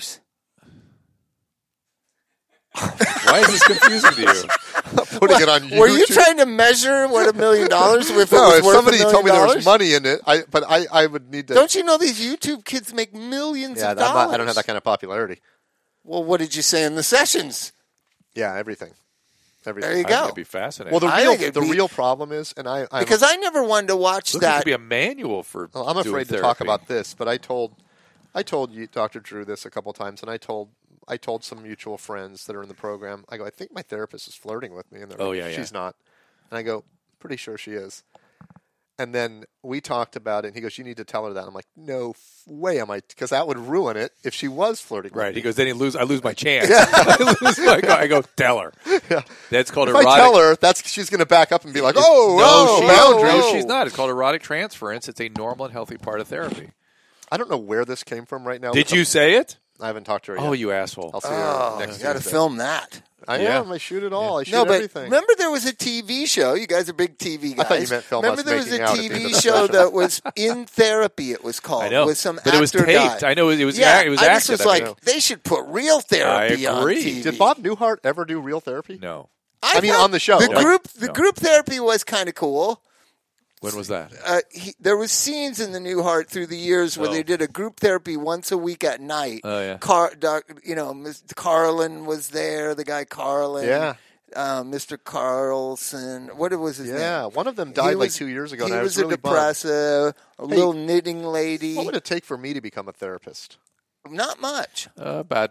Why is this confusing to you? Putting it on YouTube. Were you trying to measure what $1 million? If somebody told me there was money in it, I would need to. Don't you know these YouTube kids make millions of dollars? I don't have that kind of popularity. Well, what did you say in the sessions? Yeah, everything. There you go. That'd be fascinating. Well, the real problem is, because I never wanted to watch that. It could be a manual for. Well, I'm afraid to talk about this, but I told you, Dr. Drew, this a couple times, and I told some mutual friends that are in the program. I go, I think my therapist is flirting with me, and they're like, she's not. And I go, pretty sure she is. And then we talked about it, and he goes, you need to tell her that. I'm like, no way am I, because that would ruin it if she was flirting with me. Right, he goes, then I lose my chance. I go, tell her. Yeah. That's called if erotic. I tell her, she's going to back up and be like, boundaries. No, she's not. It's called erotic transference. It's a normal and healthy part of therapy. I don't know where this came from right now. Did you say it? I haven't talked to her yet. Oh, you asshole. I'll see her next You got to Tuesday. film that. I am. I shoot it all. I shoot but everything. Remember there was a TV show. You guys are big TV guys. I thought you meant film. Remember there was a TV show that was In Therapy. It was called. I know. With some but it was actor taped. guy. I know it was. Yeah, it was I acted. just was like, they should put Real Therapy on TV. Did Bob Newhart ever do Real Therapy? No. I mean, on the show. The group therapy was kind of cool. When was that? There was scenes in the Newhart through the years where they did a group therapy once a week at night. Oh yeah. Mr. Carlin was there. The guy Carlin. Yeah. Mr. Carlson. What was his name? Yeah, one of them died 2 years ago. He and I was really a depressive, little knitting lady. What would it take for me to become a therapist? Not much. About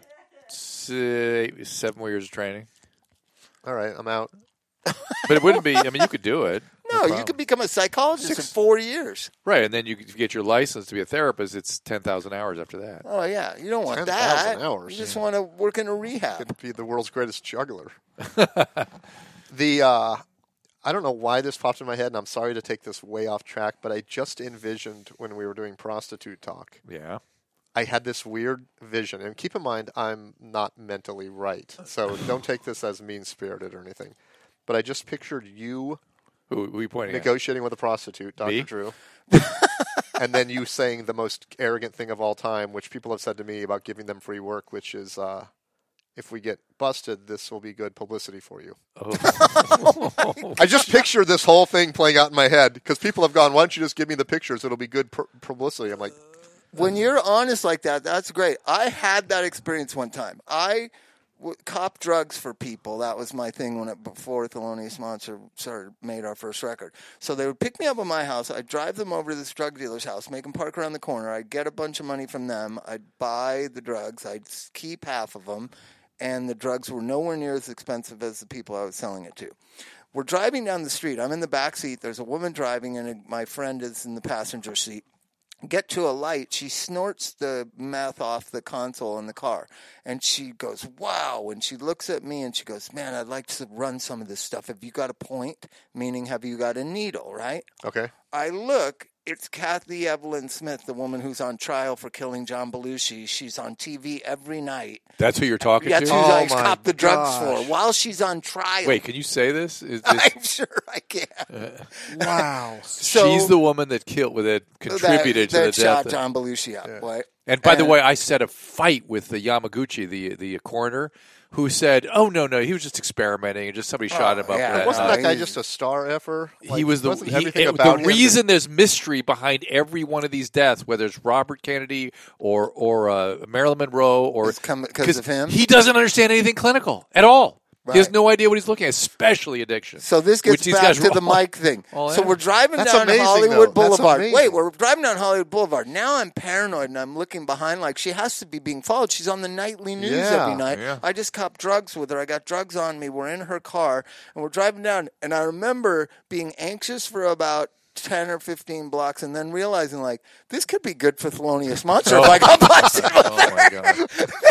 7 more years of training. All right, I'm out. But it wouldn't be. I mean, you could do it. No, you could become a psychologist in 4 years. Right, and then you get your license to be a therapist. It's 10,000 hours after that. Oh yeah, you don't want 10,000 that. hours. You just want to work in a rehab. Could be the world's greatest juggler. I don't know why this popped in my head, and I'm sorry to take this way off track, but I just envisioned when we were doing prostitute talk. Yeah. I had this weird vision, and keep in mind, I'm not mentally right, so don't take this as mean-spirited or anything. But I just pictured you who are you pointing negotiating with a prostitute, Dr. Me? Drew, and then you saying the most arrogant thing of all time, which people have said to me about giving them free work, which is, if we get busted, this will be good publicity for you. Oh. I just pictured this whole thing playing out in my head, because people have gone, why don't you just give me the pictures? It'll be good publicity. I'm like... When you're honest like that, that's great. I had that experience one time. I cop drugs for people. That was my thing before Thelonious Monster made our first record. So they would pick me up at my house. I'd drive them over to this drug dealer's house, make them park around the corner. I'd get a bunch of money from them. I'd buy the drugs. I'd keep half of them. And the drugs were nowhere near as expensive as the people I was selling it to. We're driving down the street. I'm in the back seat. There's a woman driving, and my friend is in the passenger seat. Get to a light, she snorts the meth off the console in the car, and she goes, wow, and she looks at me and she goes, man, I'd like to run some of this stuff. Have you got a point? Meaning, have you got a needle, right? Okay. I look, it's Kathy Evelyn Smith, the woman who's on trial for killing John Belushi. She's on TV every night. That's who you're talking to? That's who I cop the drugs for while she's on trial. Wait, can you say this? I'm sure I can. Wow. So, she's the woman that contributed to the death. That shot John Belushi up. Yeah. And by the way, I set a fight with the Yamaguchi, the coroner, who said, "Oh no, he was just experimenting, and just somebody shot him up." Yeah. Wasn't that guy just a star effer? He was the reason there's mystery behind every one of these deaths, whether it's Robert Kennedy or Marilyn Monroe, or because of him. He doesn't understand anything clinical at all. Right. He has no idea what he's looking at, especially addiction. So this gets back to the Mike thing. Oh, yeah. So we're driving down Hollywood Boulevard. Wait, we're driving down Hollywood Boulevard. Now I'm paranoid and I'm looking behind like she has to be being followed. She's on the nightly news every night. Yeah. I just copped drugs with her. I got drugs on me. We're in her car and we're driving down. And I remember being anxious for about 10 or 15 blocks and then realizing, like, this could be good for Thelonious Monster if I got busted. Oh, my God.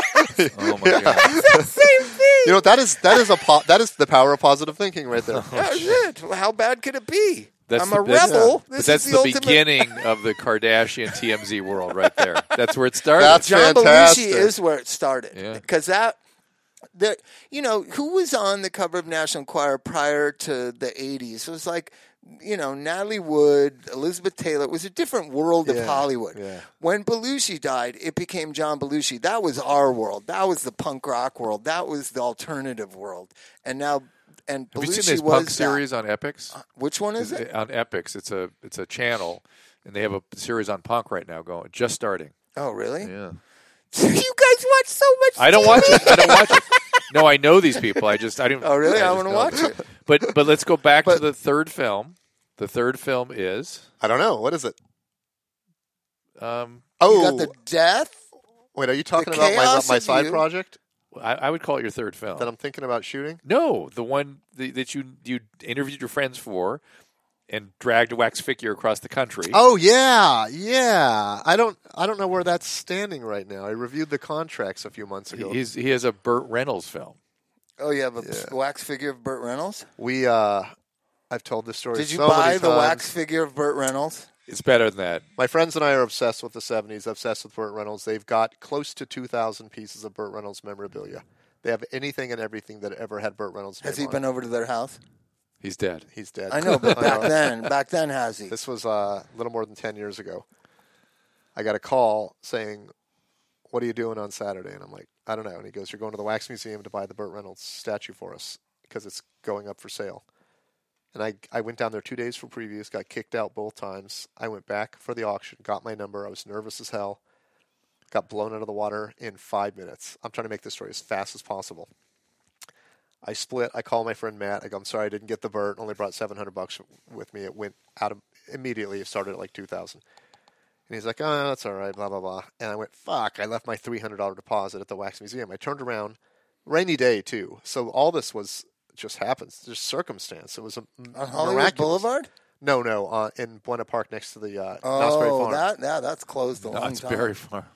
Oh, my God. It's the same thing. You know, that is the power of positive thinking right there. That's it. How bad could it be? I'm a rebel. Yeah. But that's the beginning of the Kardashian TMZ world right there. That's where it started. That's John fantastic. Belushi is where it started. Because who was on the cover of National Enquirer prior to the 80s? It was like, Natalie Wood, Elizabeth Taylor. It was a different world of Hollywood. Yeah. When Belushi died, it became John Belushi. That was our world. That was the punk rock world. That was the alternative world. And now, and Belushi have you seen this punk series on Epix? Which one is it? On Epix. It's a channel, and they have a series on punk right now just starting. Oh, really? Yeah. You guys watch so much I don't watch it. No, I know these people. I don't. Oh, really? I want to watch it. But let's go back to the third film. The third film is... I don't know. What is it? You got the death? Wait, are you talking about my side project? I would call it your third film. That I'm thinking about shooting? No, the one that you interviewed your friends for and dragged a wax figure across the country. Oh, yeah. I don't know where that's standing right now. I reviewed the contracts a few months ago. He has a Burt Reynolds film. Oh, you have a wax figure of Burt Reynolds? I've told this story Did you so buy many the times. wax figure of Burt Reynolds? It's better than that. My friends and I are obsessed with the 70s, obsessed with Burt Reynolds. They've got close to 2,000 pieces of Burt Reynolds memorabilia. They have anything and everything that ever had Burt Reynolds' name Has he on been it. over to their house? He's dead. He's dead. I know, but back then, has he? This was a little more than 10 years ago. I got a call saying, "What are you doing on Saturday?" And I'm like, "I don't know." And he goes, "You're going to the Wax Museum to buy the Burt Reynolds statue for us because it's going up for sale." And I went down there 2 days for previews, got kicked out both times. I went back for the auction, got my number. I was nervous as hell. Got blown out of the water in 5 minutes. I'm trying to make this story as fast as possible. I split. I call my friend Matt. I go, "I'm sorry I didn't get the Burt. Only brought $700 with me." It went out of immediately. It started at like $2,000. And he's like, "Oh, that's all right, blah, blah, blah." And I went, fuck, I left my $300 deposit at the Wax Museum. I turned around, rainy day too. So all this was just happens, just circumstance. It was a on Hollywood miraculous. Boulevard? No, in Buena Park next to the Knott's Berry Farm. That's closed a long time. Knott's Berry Farm.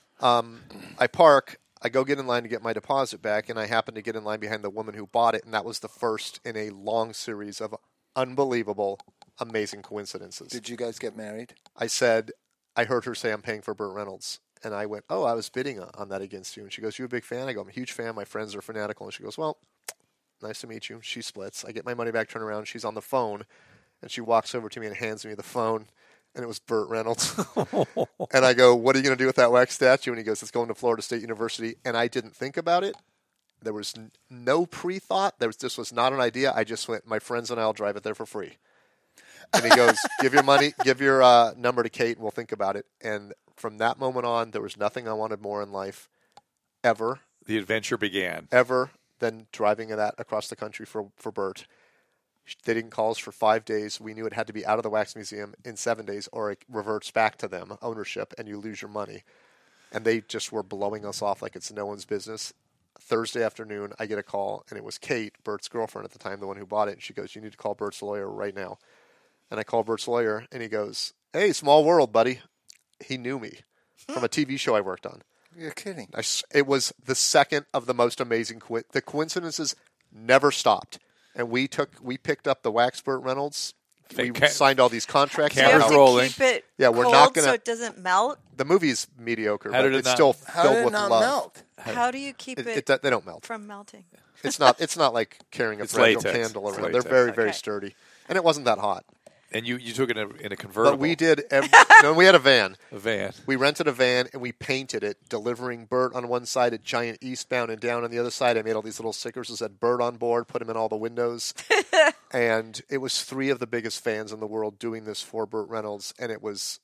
I park, I go get in line to get my deposit back, and I happen to get in line behind the woman who bought it, and that was the first in a long series of unbelievable, amazing coincidences. Did you guys get married? I said, I heard her say, "I'm paying for Burt Reynolds." And I went, "Oh, I was bidding on that against you." And she goes, "You a big fan?" I go, "I'm a huge fan. My friends are fanatical." And she goes, "Well, nice to meet you." She splits. I get my money back, turn around. She's on the phone. And she walks over to me and hands me the phone. And it was Burt Reynolds. And I go, "What are you going to do with that wax statue?" And he goes, "It's going to Florida State University." And I didn't think about it. There was no pre-thought. This was not an idea. I just went, "My friends and I will drive it there for free." And he goes, "Give your money, give your number to Kate, and we'll think about it." And from that moment on, there was nothing I wanted more in life, ever. The adventure began. Ever, than driving that across the country for Burt. They didn't call us for 5 days. We knew it had to be out of the Wax Museum in 7 days, or it reverts back to them, ownership, and you lose your money. And they just were blowing us off like it's no one's business. Thursday afternoon, I get a call, and it was Kate, Burt's girlfriend at the time, the one who bought it. And she goes, "You need to call Burt's lawyer right now." And I call Burt's lawyer, and he goes, "Hey, small world, buddy." He knew me from a TV show I worked on. You're kidding. It was the second of the most amazing. The coincidences never stopped. And we picked up the wax Burt Reynolds. We signed all these contracts. Cameras rolling. Keep it we're cold not gonna. so it doesn't melt. The movie's mediocre, How but did it it's not- still How filled did it with not love. melt? How do you keep it They don't melt. from melting? It's not like carrying a It's fragile latex. candle around. It's They're latex. very, very Okay. sturdy, and it wasn't that hot. And you took it in a convertible. But we did. No, we had a van. A van. We rented a van and we painted it, delivering Burt on one side, a giant eastbound, and down on the other side. I made all these little stickers that said Burt on board, put them in all the windows. And it was 3 of the biggest fans in the world doing this for Burt Reynolds. And it was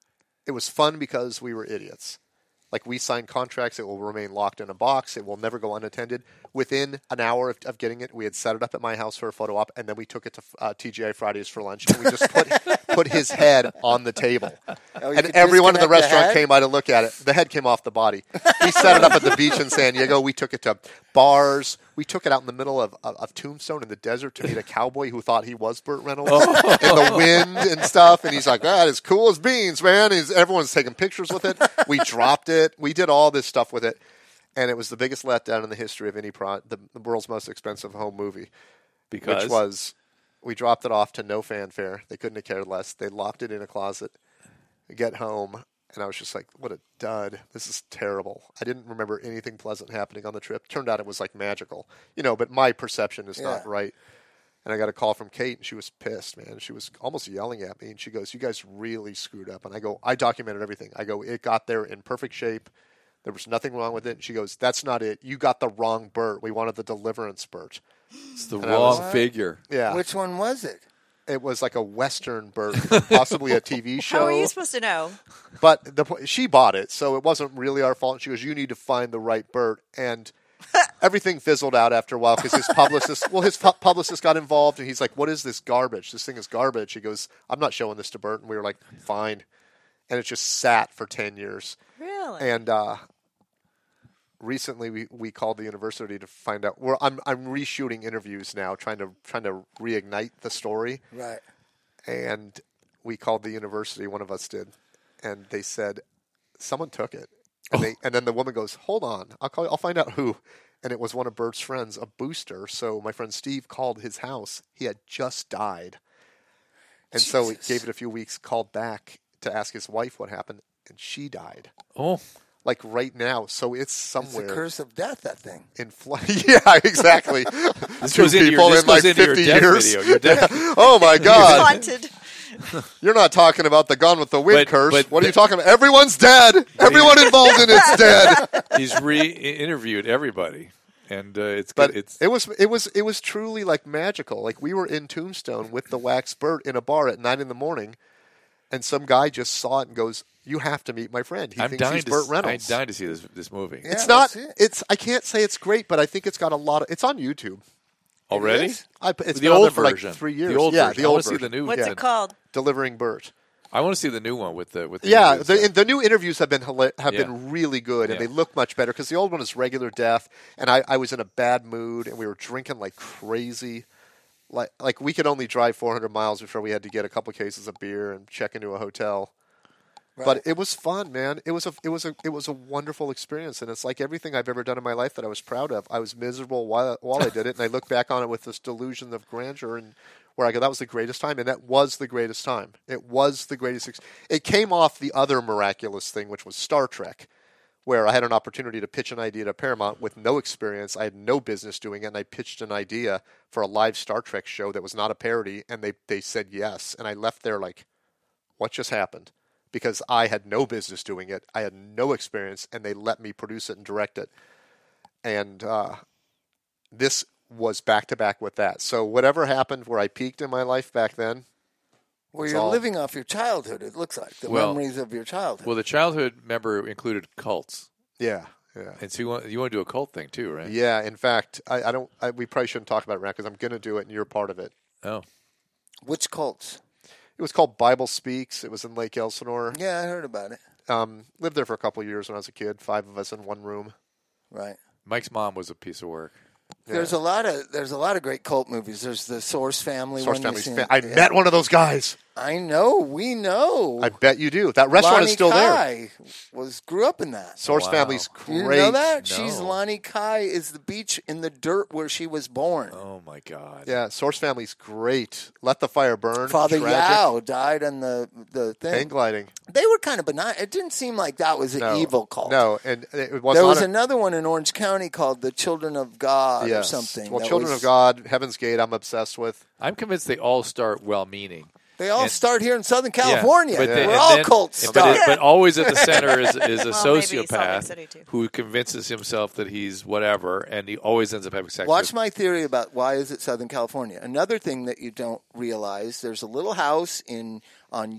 fun because we were idiots. Like, we signed contracts. It will remain locked in a box. It will never go unattended. Within an hour of getting it, we had set it up at my house for a photo op, and then we took it to TGI Fridays for lunch, and we just put his head on the table. Oh, you And could everyone in the disconnect restaurant head? came by to look at it. The head came off the body. We set it up at the beach in San Diego. We took it to bars. We took it out in the middle of Tombstone in the desert to meet a cowboy who thought he was Burt Reynolds in the wind and stuff. And he's like, "Ah, it's cool as beans, man." Everyone's taking pictures with it. We dropped it. We did all this stuff with it. And it was the biggest letdown in the history of any the world's most expensive home movie. Because? Which was, we dropped it off to no fanfare. They couldn't have cared less. They locked it in a closet. We get home, and I was just like, what a dud. This is terrible. I didn't remember anything pleasant happening on the trip. Turned out it was like magical. But my perception is not right. And I got a call from Kate, and she was pissed, man. She was almost yelling at me, and she goes, "You guys really screwed up." And I go, I documented everything. I go, "It got there in perfect shape. There was nothing wrong with it." And she goes, "That's not it. You got the wrong Burt. We wanted the Deliverance Burt." It's the wrong figure. Yeah. Which one was it? It was like a Western Burt, possibly a TV show. How are you supposed to know? But she bought it, so it wasn't really our fault. And she goes, "You need to find the right Burt." And everything fizzled out after a while because his publicist got involved, and he's like, "What is this garbage? This thing is garbage." He goes, "I'm not showing this to Burt." And we were like, "Fine." And it just sat for 10 years. Really? And recently we called the university to find out. I'm reshooting interviews now, trying to reignite the story. Right. And we called the university. One of us did, and they said someone took it. And then the woman goes, "Hold on, I'll find out who." And it was one of Burt's friends, a booster. So my friend Steve called his house. He had just died, and so he gave it a few weeks. Called back to ask his wife what happened, and she died. Oh. like right now. So it's somewhere. It's the curse of death, that thing. Yeah, exactly. This was in your, this like 50 years. Video. Your death. Oh my God. Haunted. You're not talking about the Gone with the Wind curse. But what are you talking about? Everyone's dead. Everyone involved in it's dead. He's re-interviewed everybody. And it was truly like magical. Like we were in Tombstone with the wax Bert in a bar at 9 a.m, and some guy just saw it and goes, "You have to meet my friend. He thinks he's Burt Reynolds." I'm dying to see this movie. Yeah, it's not. It's. I can't say it's great, but I think it's got a lot of. It's on YouTube already. It's the old for version. Like 3 years. The old version. The old version. See the new. What's it called? Delivering Bert. I want to see the new one with the yeah. The new interviews have been been really good, and they look much better because the old one is regular death, and I was in a bad mood, and we were drinking like crazy. Like we could only drive 400 miles before we had to get a couple cases of beer and check into a hotel. Right. But it was fun, man. It was a wonderful experience, and it's like everything I've ever done in my life that I was proud of. I was miserable while I did it, and I look back on it with this delusion of grandeur, and where I go, that was the greatest time, and that was the greatest time. It was the greatest. It came off the other miraculous thing, which was Star Trek, where I had an opportunity to pitch an idea to Paramount with no experience. I had no business doing it, and I pitched an idea for a live Star Trek show that was not a parody, and they said yes. And I left there like, what just happened? Because I had no business doing it. I had no experience, and they let me produce it and direct it. And this was back-to-back with that. So whatever happened where I peaked in my life back then, well, you're living off your childhood, it looks like. The memories of your childhood. Well, the childhood, remember, included cults. Yeah. And so you want to do a cult thing too, right? Yeah. In fact, we probably shouldn't talk about it now because I'm going to do it and you're part of it. Oh. Which cults? It was called Bible Speaks. It was in Lake Elsinore. Yeah, I heard about it. Lived there for a couple of years when I was a kid. 5 of us in one room. Right. Mike's mom was a piece of work. Yeah. There's a lot of great cult movies. There's the Source Family. I met one of those guys. I know. We know. I bet you do. That restaurant Lonnie is still Kai there. Grew up in that. Source Family's great. You know that? No. She's Lonnie Kai is the beach in the dirt where she was born. Oh, my God. Yeah, Source Family's great. Let the Fire Burn. Father tragic. Yao died on the thing. Hang gliding. They were kind of benign. It didn't seem like that was an evil cult. No, and it was There was another one in Orange County called the Children of God or something. Well, Children of God, Heaven's Gate, I'm obsessed with. I'm convinced they all start well-meaning. They all start here in Southern California. Yeah, We're all cults start. But always at the center is a well, sociopath who convinces himself that he's whatever, and he always ends up having sex. Watch my theory about why is it Southern California. Another thing that you don't realize, there's a little house on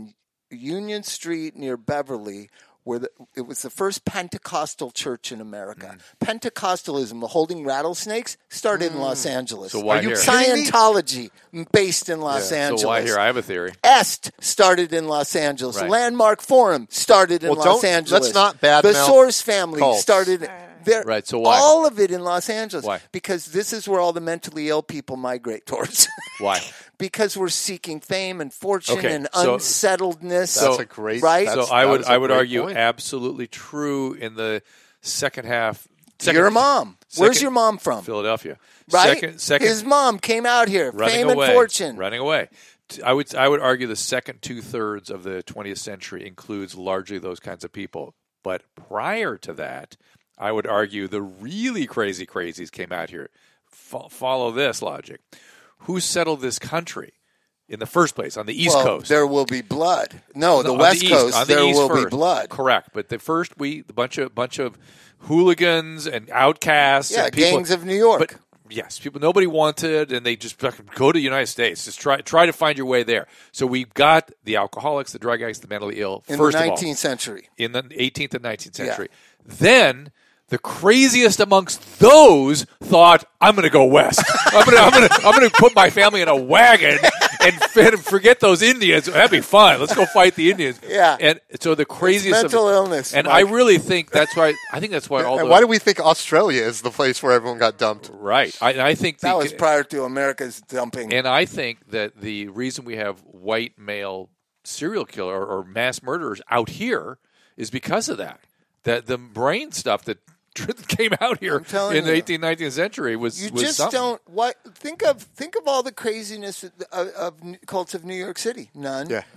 Union Street near Beverly where it was the first Pentecostal church in America. Pentecostalism, the holding rattlesnakes, started in Los Angeles. So why here? Scientology, based in Los Angeles. So why here? I have a theory. EST started in Los Angeles. Right. Landmark Forum started in Los Angeles. Let's not badmouth the Source Family started there. Right, so why? All of it in Los Angeles. Why? Because this is where all the mentally ill people migrate towards. Why? Because we're seeking fame and fortune and unsettledness. That's a great right. So I would argue point. Absolutely true in the second half. Your mom. Where's your mom from? Philadelphia. Right. Second, his mom came out here. Fame and fortune. Running away. I would argue the second 2/3 of the 20th century includes largely those kinds of people. But prior to that, I would argue the really crazies came out here. Follow this logic. Who settled this country in the first place on the East Coast? There will be blood. No, the West Coast. There will be blood. Correct, but the first the bunch of hooligans and outcasts. Yeah, and people, gangs of New York. But yes, people nobody wanted, and they just go to the United States. Just try to find your way there. So we got the alcoholics, the drug addicts, the mentally ill. In first the of all, 19th century. In the 18th and 19th century. Yeah. Then the craziest amongst those thought, I'm going to go west. I'm going to put my family in a wagon and forget those Indians. That'd be fun. Let's go fight the Indians. Yeah. And so the craziest mental illness. And Mike. I really think that's why. I think that's why all. And why do we think Australia is the place where everyone got dumped? Right. I think that was prior to America's dumping. And I think that the reason we have white male serial killer or mass murderers out here is because of that. That the brain stuff that came out here in the 18th, 19th century was just something. don't think of all the craziness of cults of New York City. None. Yeah.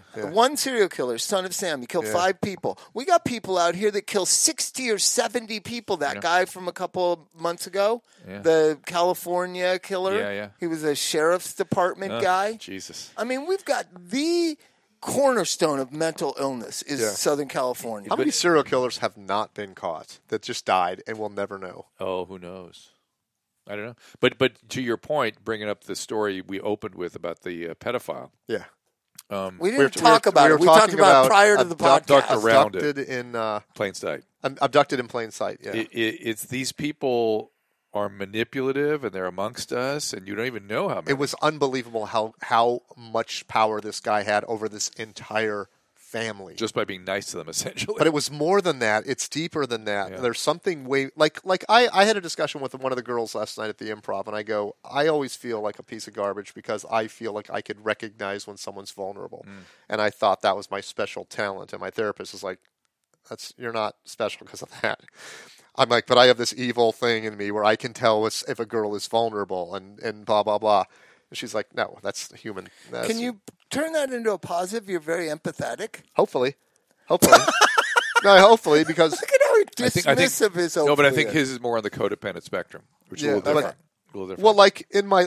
One serial killer, Son of Sam, he killed 5 people. We got people out here that kill 60 or 70 people. That guy from a couple of months ago, the California killer, he was a sheriff's department guy. Jesus. I mean, we've got the cornerstone of mental illness is Southern California. How many serial killers have not been caught that just died and we'll never know? Oh, who knows? I don't know. But to your point, bringing up the story we opened with about the pedophile. Yeah. We didn't talk about it. We talked about prior to the podcast. Abducted in plain sight. Abducted in plain sight. Yeah. It's these people are manipulative and they're amongst us, and you don't even know how many. It was unbelievable how much power this guy had over this entire family just by being nice to them, essentially. But it was more than that. It's deeper than that. There's something like I had a discussion with one of the girls last night at the Improv, and I go, I always feel like a piece of garbage because I feel like I could recognize when someone's vulnerable, and I thought that was my special talent. And my therapist is like, you're not special because of that. I'm like, but I have this evil thing in me where I can tell if a girl is vulnerable and blah blah blah. And she's like, no, that's human. Can you turn that into a positive? You're very empathetic. Hopefully. No, hopefully, because look at how dismissive his. No, but I think his is more on the codependent spectrum, which is a little different. Well, like in my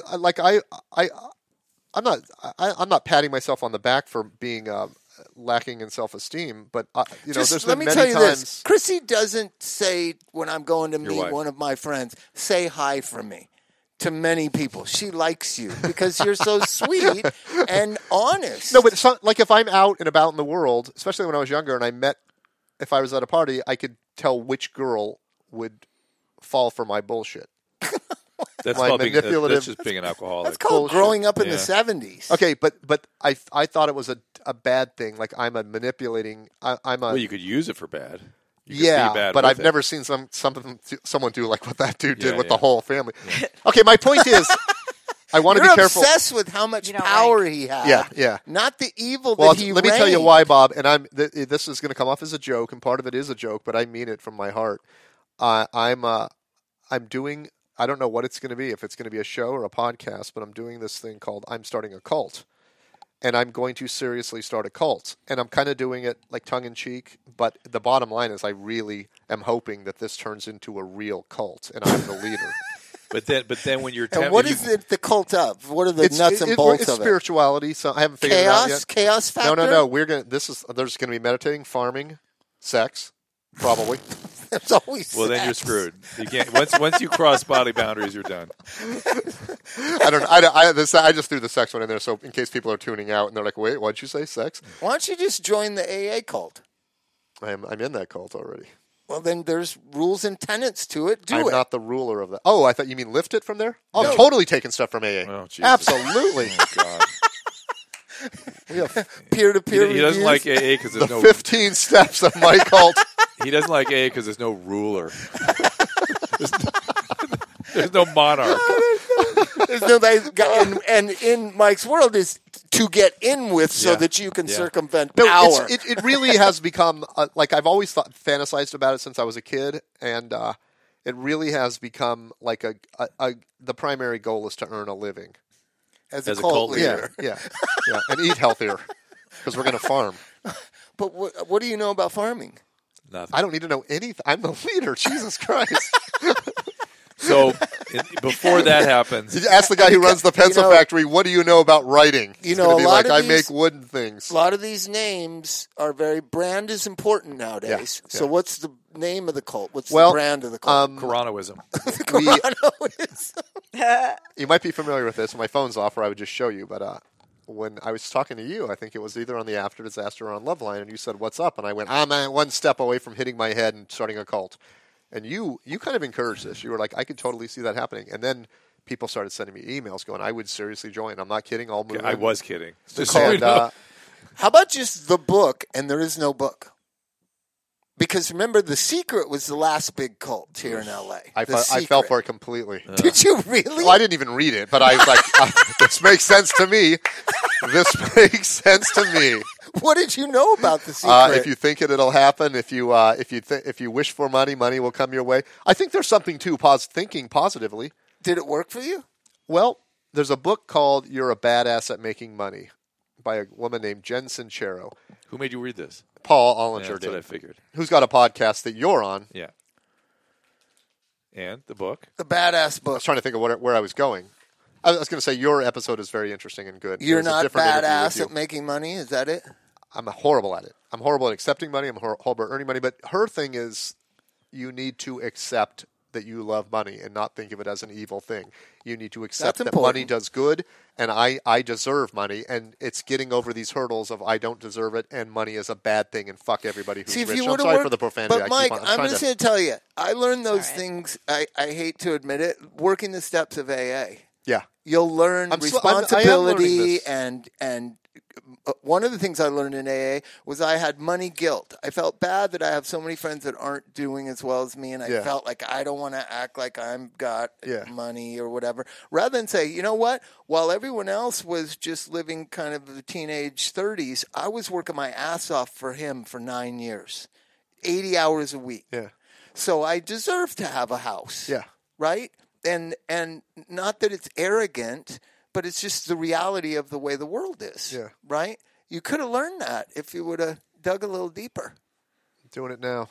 I'm not patting myself on the back for being lacking in self-esteem, but there's been many times. This. Chrissy doesn't say when I'm going to meet one of my friends, say hi for me. To many people, she likes you because you're so sweet and honest. No, but like if I'm out and about in the world, especially when I was younger, and if I was at a party, I could tell which girl would fall for my bullshit. That's called that's just being an alcoholic. That's called growing up in the 70s. Okay, but I thought it was a bad thing. Like I'm a manipulating. Well, you could use it for bad. But I've never seen someone do like what that dude did with the whole family. Yeah. Okay, my point is, I want to be careful. You're obsessed with how much power he had. Yeah. Not the evil that he let me tell you why, Bob. And this is going to come off as a joke, and part of it is a joke, but I mean it from my heart. I'm doing. I don't know what it's going to be, if it's going to be a show or a podcast, but I'm doing this thing called I'm Starting a Cult. And I'm going to seriously start a cult. And I'm kind of doing it like tongue-in-cheek, but the bottom line is I really am hoping that this turns into a real cult, and I'm the leader. But then when you're... And what is it the cult of? What are the nuts and bolts of it? It's spirituality, so I haven't figured it out yet. Chaos factor? No. There's going to be meditating, farming, sex, probably. There's always sex. Then you're screwed. You can't, once you cross body boundaries, you're done. I just threw the sex one in there, so in case people are tuning out and they're like, "Wait, what'd you say? Sex?" Why don't you just join the AA cult? I'm in that cult already. Well, then there's rules and tenets to it. I'm not the ruler of that. Oh, I thought you mean lift it from there. Oh, I'm totally taking stuff from AA. Oh, absolutely. Oh, God. Peer-to-peer. He doesn't like AA because there's the 15 steps of my cult. He doesn't like AA because there's no ruler. There's no monarch. There's no and in Mike's world is to get in with so that you can circumvent power. It really has become like I've always fantasized about it since I was a kid, and it really has become like the primary goal is to earn a living as a cult leader. Yeah, and eat healthier because we're going to farm. But what do you know about farming? Nothing. I don't need to know anything. I'm the leader. Jesus Christ. So before that happens, you ask the guy who runs the pencil factory, what do you know about writing? You know, I make wooden things. A lot of these names are brand is important nowadays. Yeah. So what's the name of the cult? What's the brand of the cult? Coranoism. You might be familiar with this. My phone's off, or I would just show you. But when I was talking to you, I think it was either on the After Disaster or on Loveline, and you said, "What's up?" And I went, "I'm one step away from hitting my head and starting a cult." And you kind of encouraged this. You were like, I could totally see that happening. And then people started sending me emails going, I would seriously join. I'm not kidding. I'll move. I was kidding. How about just the book and there is no book? Because remember, The Secret was the last big cult here in L.A. I fell for it completely. Did you really? Well, I didn't even read it, but I was like, this makes sense to me. This makes sense to me. What did you know about The Secret? If you think it'll happen, if you wish for money, money will come your way. I think there's something to thinking positively. Did it work for you? Well, there's a book called "You're a Badass at Making Money," by a woman named Jen Sincero. Who made you read this? Paul Ollinger That's did. what I figured. Who's got a podcast that you're on. Yeah. And the book? The badass book. I was trying to think of where I was going. I was going to say your episode is very interesting and good. You're There's not badass at making money? Is that it? I'm horrible at it. I'm horrible at accepting money. I'm horrible at earning money. But her thing is you need to accept that you love money and not think of it as an evil thing. You need to accept that money does good, and I deserve money, and it's getting over these hurdles of I don't deserve it, and money is a bad thing, and fuck everybody who's rich. I'm sorry for the profanity. But Mike, I'm just going to tell you, I learned those things, I hate to admit it, working the steps of AA. Yeah. You'll learn responsibility and one of the things I learned in AA was I had money guilt. I felt bad that I have so many friends that aren't doing as well as me, and I felt like I don't want to act like I've got money or whatever. Rather than say, you know what? While everyone else was just living kind of the teenage 30s, I was working my ass off for him for 9 years, 80 hours a week. Yeah. So I deserve to have a house. Yeah. Right? And not that it's arrogant, but it's just the reality of the way the world is. Yeah. Right? You could have learned that if you would have dug a little deeper. I'm doing it now.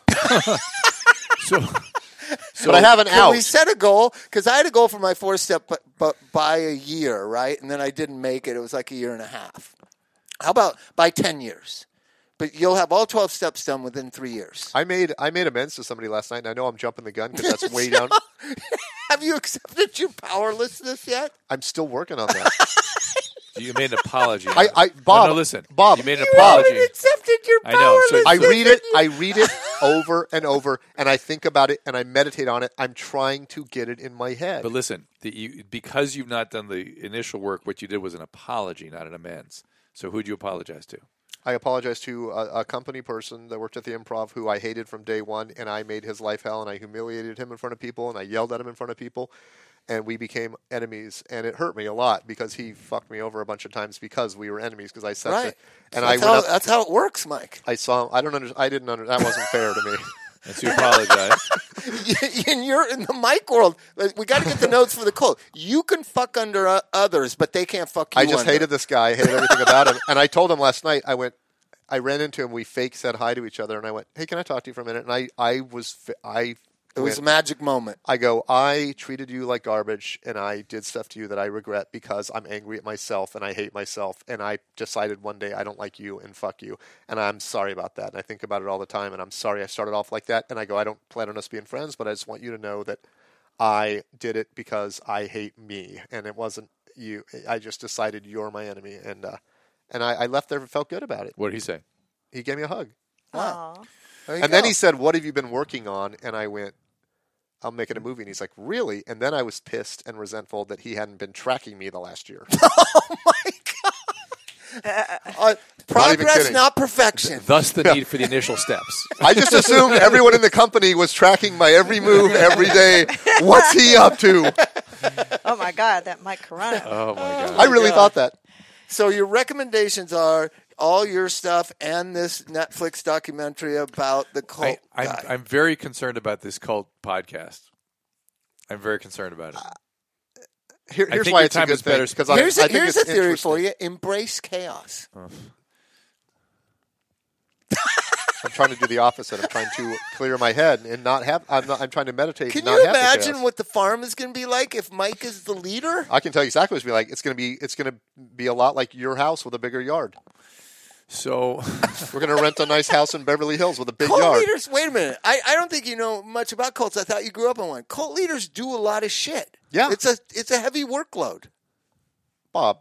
But I have an out. We set a goal, because I had a goal for my 4-step but by a year, right? And then I didn't make it. It was like a year and a half. How about by 10 years? But you'll have all 12 steps done within 3 years. I made amends to somebody last night, and I know I'm jumping the gun because that's way down. Have you accepted your powerlessness yet? I'm still working on that. You made an apology. Bob, no, listen. Bob, you made an apology. You haven't accepted your powerlessness. I know. So I read it over and over, and I think about it, and I meditate on it. I'm trying to get it in my head. But listen, because you've not done the initial work, what you did was an apology, not an amends. So who'd you apologize to? I apologized to a company person that worked at the Improv who I hated from day one, and I made his life hell, and I humiliated him in front of people, and I yelled at him in front of people, and we became enemies, and it hurt me a lot because he fucked me over a bunch of times because we were enemies because I said right. it. And that's how it works, Mike. I saw him. That wasn't fair to me. And so you apologize. In the Mike world, we got to get the notes for the cult. You can fuck under others, but they can't fuck you. I just hated this guy. I hated everything about him. And I told him last night. I ran into him. We fake said hi to each other, and I went, "Hey, can I talk to you for a minute?" And it was a magic moment. I go, I treated you like garbage, and I did stuff to you that I regret because I'm angry at myself, and I hate myself, and I decided one day I don't like you, and fuck you, and I'm sorry about that, and I think about it all the time, and I'm sorry I started off like that, and I go, I don't plan on us being friends, but I just want you to know that I did it because I hate me, and it wasn't you. I just decided you're my enemy, and I left there and felt good about it. What did he say? He gave me a hug. Aww. And then he said, "What have you been working on?" And I went, "I'm making a movie." And he's like, "Really?" And then I was pissed and resentful that he hadn't been tracking me the last year. Oh, my God. Progress, not perfection. Thus the need for the initial steps. I just assumed everyone in the company was tracking my every move every day. What's he up to? Oh, my God, that Mike Carano. Oh, my God. I really thought that. So your recommendations are all your stuff and this Netflix documentary about the cult guy. I'm very concerned about this cult podcast. I'm very concerned about it. Here's why it's a good thing. Here's a theory for you. Embrace chaos. I'm trying to do the opposite. I'm trying to clear my head and not have. I'm trying to meditate. Can and not you have imagine what the farm is going to be like if Mike is the leader? I can tell you exactly what it's going to be like. It's going to be a lot like your house with a bigger yard. So we're going to rent a nice house in Beverly Hills with a big cult yard. Leaders, wait a minute. I don't think you know much about cults. I thought you grew up on one. Cult leaders do a lot of shit. Yeah, it's a heavy workload. Bob,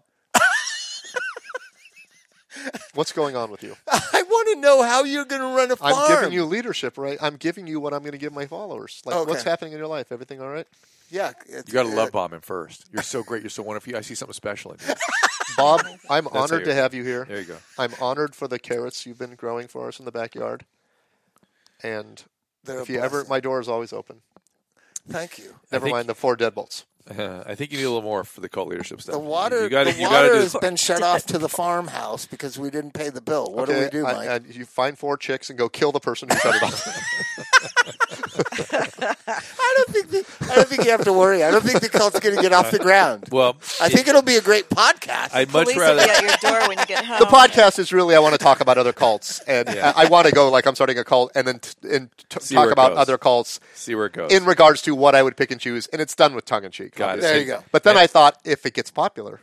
what's going on with you? I want to know how you're going to run a farm. I'm giving you leadership, right? I'm giving you what I'm going to give my followers. Like, what's happening in your life? Everything all right? Yeah. You got to love bomb him first. You're so great. You're so wonderful. I see something special in you. Bob, I'm honored to have you here. There you go. I'm honored for the carrots you've been growing for us in the backyard. And if you ever, my door is always open. Thank you. Never mind the 4 deadbolts. I think you need a little more for the cult leadership stuff. The water has been shut off to the farmhouse because we didn't pay the bill. What do we do, Mike? You find 4 chicks and go kill the person who shut it off. I don't think you have to worry. I don't think the cult's going to get off the ground. Well, I think it'll be a great podcast. I'd much Police rather will be at your door when you get home. The podcast is really I want to talk about other cults, and I want to go like I'm starting a cult, and then talk about other cults. See where it goes in regards to what I would pick and choose, and it's done with tongue in cheek. Got it. There you go. But then I thought if it gets popular,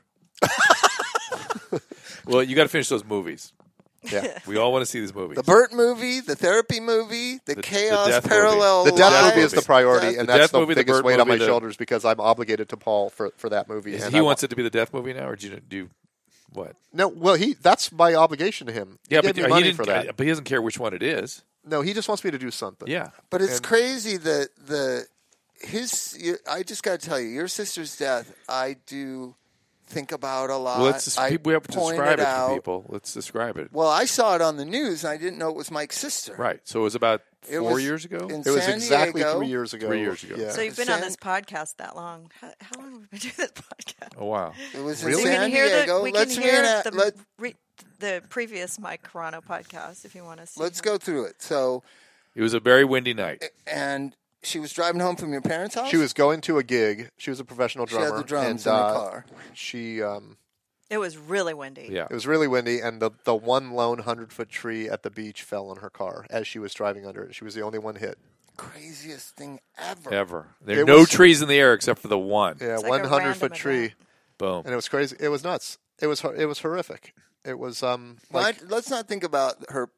well, you got to finish those movies. yeah. We all want to see these movies. The Burt movie, the therapy movie, the chaos Death parallel. The Death Live movie is the priority, and The that's Death the movie, the biggest Burt weight on my movie, shoulders because I'm obligated to Paul for that movie. And he wants it to be the Death movie now, or do you do what? No, well, that's my obligation to him. Yeah, he but gave me money didn't. for that. But he doesn't care which one it is. No, he just wants me to do something. Yeah, But it's crazy that I just got to tell you, your sister's death, I do think about a lot. well, we have to describe it out. for people. Let's describe it. Well, I saw it on the news, and I didn't know it was Mike's sister. Right. So it was about It 4 was years ago. in It was San exactly Diego. 3 years ago. 3 years ago. Yeah. So you've been on this podcast that long. How long have we been doing this podcast? Oh wow. It was Really? in We can San hear Diego. we Let's can hear reenact- the previous Mike Carano podcast if you want to see. let's him. go through it. So, It was a very windy night. and she was driving home from your parents' house. She was going to a gig. She was a professional She drummer. had the drums and, in the car. She It was really windy. Yeah. it was really windy, and the one lone 100-foot tree at the beach fell on her car as she was driving under it. She was the only one hit. Craziest thing ever. Ever. There are It no was- trees in the air except for the one. Yeah, It's like one a 100-foot random tree, event. Boom. and it was crazy. It was nuts. It was horrific. It was Let's not think about her,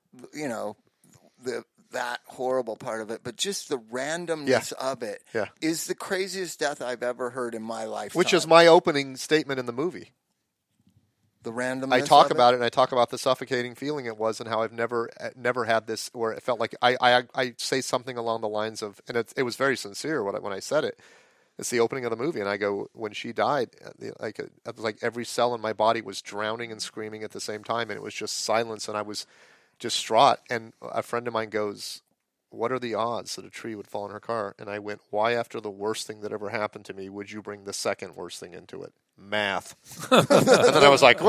that horrible part of it, but just the randomness of it is the craziest death I've ever heard in my life. which is my opening statement in the movie. the randomness. I talk of about it, and I talk about the suffocating feeling it was, and how I've never had this where it felt like I say something along the lines of, and it was very sincere when I said it. It's the opening of the movie, and I go, when she died, like every cell in my body was drowning and screaming at the same time, and it was just silence, and I was distraught. And a friend of mine goes, "What are the odds that a tree would fall in her car?" And I went, "Why, after the worst thing that ever happened to me, would you bring the second worst thing into it? Math." And then I was like,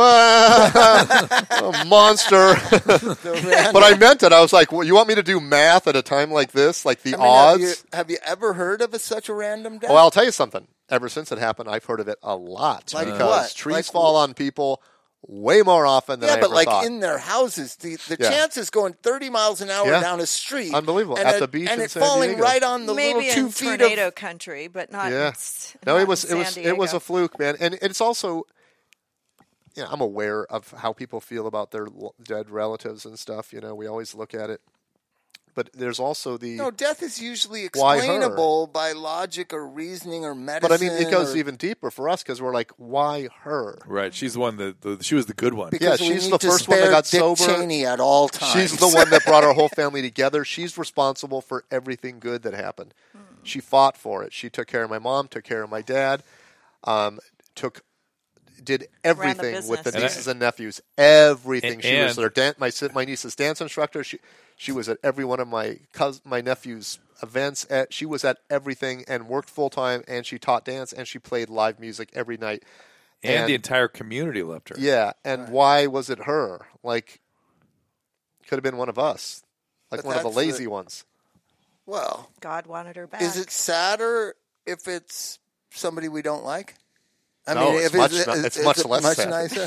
a monster. But I meant it. I was like, well, you want me to do math at a time like this? Like the odds? Have you ever heard of such a random death? Well, I'll tell you something. Ever since it happened, I've heard of it a lot. Like because what? trees Like fall on people way more often than I but ever like thought. in their houses, the chances going 30 miles an hour down a street, unbelievable, and at the beach and in it San falling Diego. right on the Maybe little 2 in feet tornado of. country, but not. Yeah. No, it was a fluke, man, and it's also. I'm aware of how people feel about their dead relatives and stuff. We always look at it. But there's also Death is usually Why her? explainable by logic or reasoning or medicine. But I mean, it goes even deeper for us because we're like, why her? Right. She's the one she was the good one. Because Yeah, we she's need the to first one that spare got Dick sober. Cheney at all times. She's the one that brought our whole family together. She's responsible for everything good that happened. She fought for it. She took care of my mom, took care of my dad, did everything with the nieces and nephews. Everything. She was my niece's dance instructor. She was at every one of my nephew's events. She was at everything and worked full time. And she taught dance and she played live music every night. And the entire community loved her. Yeah. And why was it her? Like, could have been one of us, like one of the lazy ones. Well, God wanted her back. is it sadder if it's somebody we don't like? I No, mean, it's much less sad. nicer.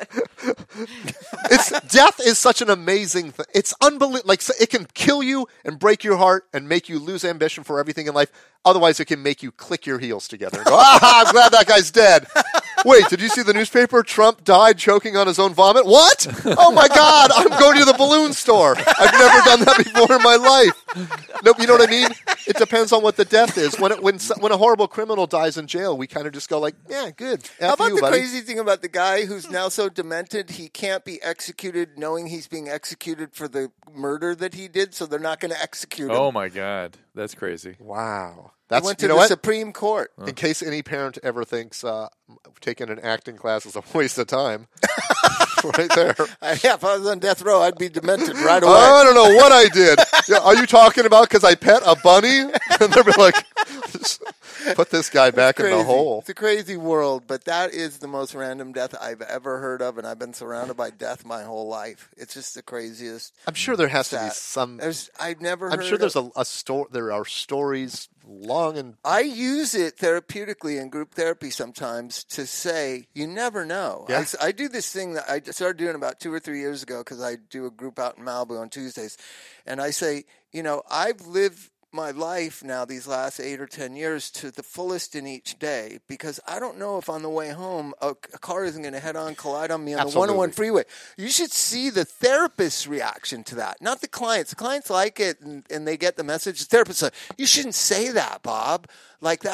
Death is such an amazing thing. It's unbelievable. Like, it can kill you and break your heart and make you lose ambition for everything in life. Otherwise, it can make you click your heels together and go, I'm glad that guy's dead. Wait, did you see the newspaper? Trump died choking on his own vomit? What? Oh, my God. I'm going to the balloon store. I've never done that before in my life. Nope, you know what I mean? It depends on what the death is. When a horrible criminal dies in jail, we kind of just go like, yeah, good. How about you, the buddy. crazy thing about the guy who's now so demented he can't be executed knowing he's being executed for the murder that he did, so they're not going to execute him. Oh my God, that's crazy. Wow. He went to the Supreme Court. In case any parent ever thinks taking an acting class is a waste of time, right there. Yeah, if I was on death row, I'd be demented right away. I don't know what I did. Yeah, are you talking about because I pet a bunny? And they'll be like, put this guy back in the hole. It's a crazy world, but that is the most random death I've ever heard of, and I've been surrounded by death my whole life. It's just the craziest. I'm sure there has to be some. I've never. I'm heard sure there's of, a story. There are stories long and... I use it therapeutically in group therapy sometimes to say, you never know. Yeah. I do this thing that I started doing about 2 or 3 years ago because I do a group out in Malibu on Tuesdays. And I say, I've lived my life now these last 8 or 10 years to the fullest in each day, because I don't know if on the way home a car isn't going to head-on collide on me on the 101 freeway. You should see the therapist's reaction to that, not the clients. The clients like it and they get the message. The therapist like, you shouldn't say that, Bob. Like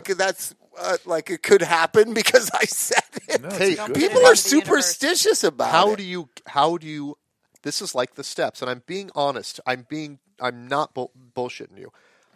it could happen because I said it. No, Hey, people are superstitious about it. How do you? This is like the steps, and I'm being honest. I'm not bullshitting you.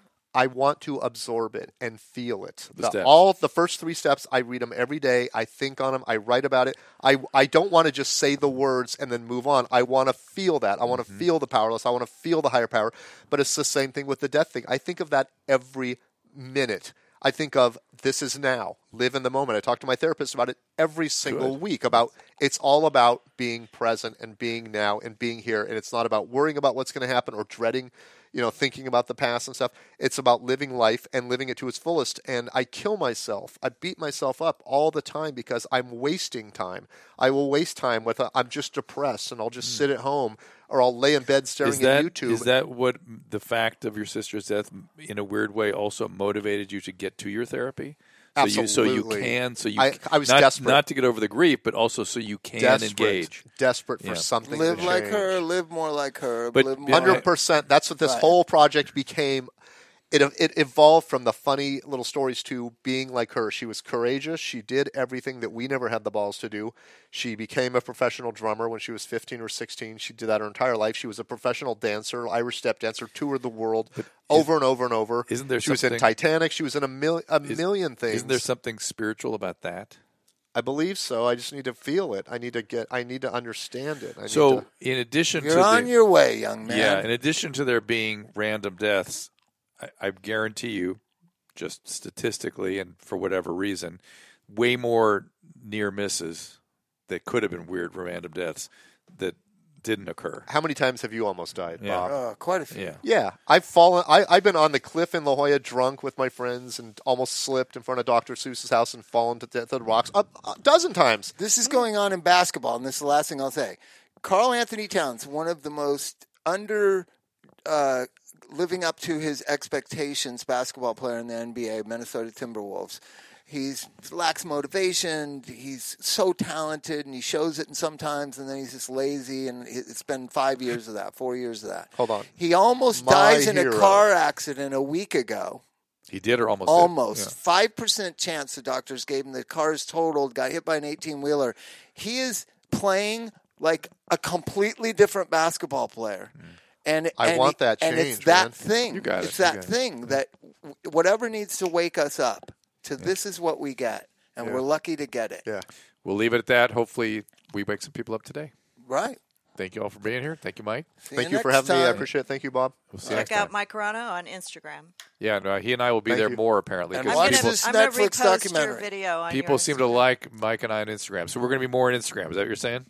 I want to absorb it and feel it. All the first 3 steps, I read them every day. I think on them. I write about it. I don't want to just say the words and then move on. I want to feel that. I want to feel the powerless. I want to feel the higher power. But it's the same thing with the death thing. I think of that every minute. I think of this is now. Live in the moment. I talk to my therapist about it every single week. It's all about being present and being now and being here. And it's not about worrying about what's going to happen or dreading, thinking about the past and stuff. It's about living life and living it to its fullest. And I kill myself. I beat myself up all the time because I'm wasting time. I will waste time with I'm just depressed and I'll just sit at home, or I'll lay in bed staring at YouTube. Is that what the fact of your sister's death, in a weird way, also motivated you to get to your therapy? Absolutely. I was desperate. Not to get over the grief, but also so you can engage. Desperate for something live to like change. her, live more like her. But live more 100%. That's what this whole project became. It evolved from the funny little stories to being like her. She was courageous. She did everything that we never had the balls to do. She became a professional drummer when she was 15 or 16. She did that her entire life. She was a professional dancer, Irish step dancer, toured the world over and over and over. Isn't there? She was in Titanic. She was in a million things. Isn't there something spiritual about that? I believe so. I just need to feel it. I need to understand it. In addition, you're on your way, young man. Yeah. In addition to there being random deaths, I guarantee you, just statistically and for whatever reason, way more near misses that could have been weird random deaths that didn't occur. How many times have you almost died, Bob? Quite a few. Yeah. I've fallen. I've been on the cliff in La Jolla drunk with my friends and almost slipped in front of Dr. Seuss's house and fallen to the rocks a dozen times. This is going on in basketball, and this is the last thing I'll say. Karl Anthony Towns, one of the most living up to his expectations basketball player in the NBA, Minnesota Timberwolves. He lacks motivation. He's so talented, and he shows it sometimes, and then he's just lazy, and it's been 4 years of that. Hold on. He almost dies in a car accident a week ago. He did or almost Almost. did? Yeah. 5% chance the doctors gave him. The car's totaled, got hit by an 18-wheeler. He is playing like a completely different basketball player. And I want that change, and it's that man. thing. You got it. It's that thing that whatever needs to wake us up to this is what we get, and we're lucky to get it. Yeah. We'll leave it at that. Hopefully we wake some people up today. Right. Thank you all for being here. Thank you, Mike. Thank you for having me. I appreciate it. Thank you, Bob. We'll see you Check next out time. Mike Carano on Instagram. Yeah, no, he and I will be there more apparently. And 'cause watch people, this I'm gonna Netflix repost documentary. your video on people your seem to like Mike and I on Instagram, so we're going to be more on Instagram. Is that what you're saying?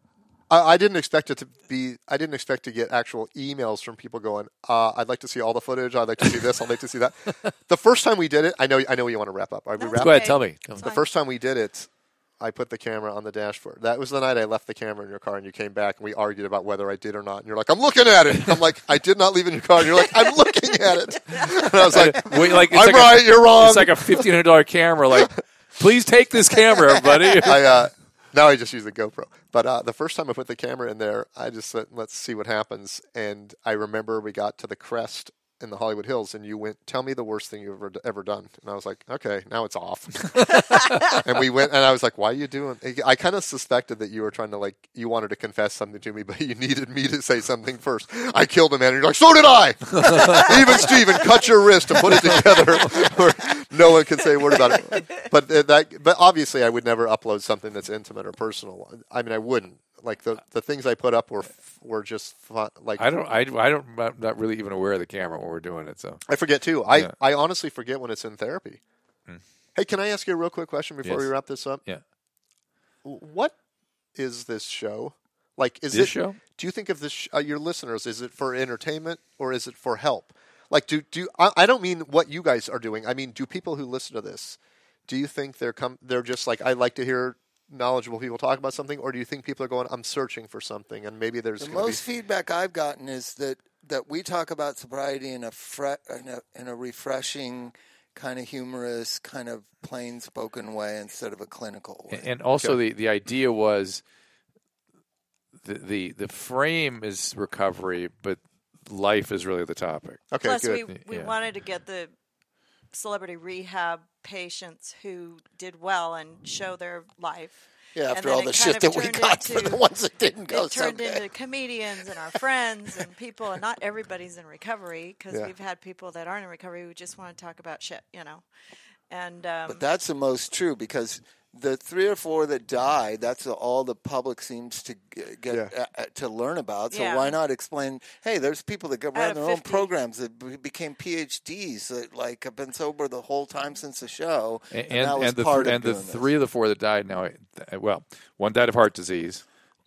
I didn't expect it to be. I didn't expect to get actual emails from people going, "I'd like to see all the footage. I'd like to see this. I'd like to see that." The first time we did it, I know you want to wrap up. Are we wrap? Go ahead, tell me. The first time we did it, I put the camera on the dashboard. That was the night I left the camera in your car, and you came back, and we argued about whether I did or not. And you're like, "I'm looking at it." I'm like, "I did not leave in your car." And you're like, "I'm looking at it." And I was like, "I'm right. You're wrong." It's like a $1,500 camera. Like, please take this camera, everybody. Now I just use the GoPro. But the first time I put the camera in there, I just said, let's see what happens. And I remember we got to the crest in the Hollywood Hills, and you went, "Tell me the worst thing you've ever done." And I was like, okay, now it's off. And we went, and I was like, "Why are you doing?" I kind of suspected that you were trying to, you wanted to confess something to me, but you needed me to say something first. I killed a man, and you're like, "So did I." Even Steven, cut your wrist and put it together where no one can say a word about it. But obviously I would never upload something that's intimate or personal. I mean, I wouldn't. Like the things I put up were just fun. Like I'm not really even aware of the camera when we're doing it. So I forget too. I honestly forget when it's in therapy. Hey, can I ask you a real quick question before we wrap this up? Yeah. What is this show? Like, is this it show? Do you think of this your listeners? Is it for entertainment or is it for help? Like, I don't mean what you guys are doing. I mean, do people who listen to this, do you think they're just like, I like to hear knowledgeable people talk about something, or do you think people are going, I'm searching for something, and maybe there's the most feedback I've gotten is that we talk about sobriety in a refreshing, kind of humorous, kind of plain spoken way instead of a clinical way. And also the idea was the frame is recovery, but life is really the topic. Okay, Plus, good. we wanted to get the celebrity rehab patients who did well and show their life. Yeah, after all the shit that we got for the ones that didn't go so good. It turned into comedians and our friends and people, and not everybody's in recovery, because we've had people that aren't in recovery who just want to talk about shit, And but that's the most true, because the 3 or 4 that died, that's all the public seems to get to learn about. So why not explain, hey, there's people that ran their own programs that became PhDs that have been sober the whole time since the show. And that was part of the 3 of the 4 that died now, one died of heart disease.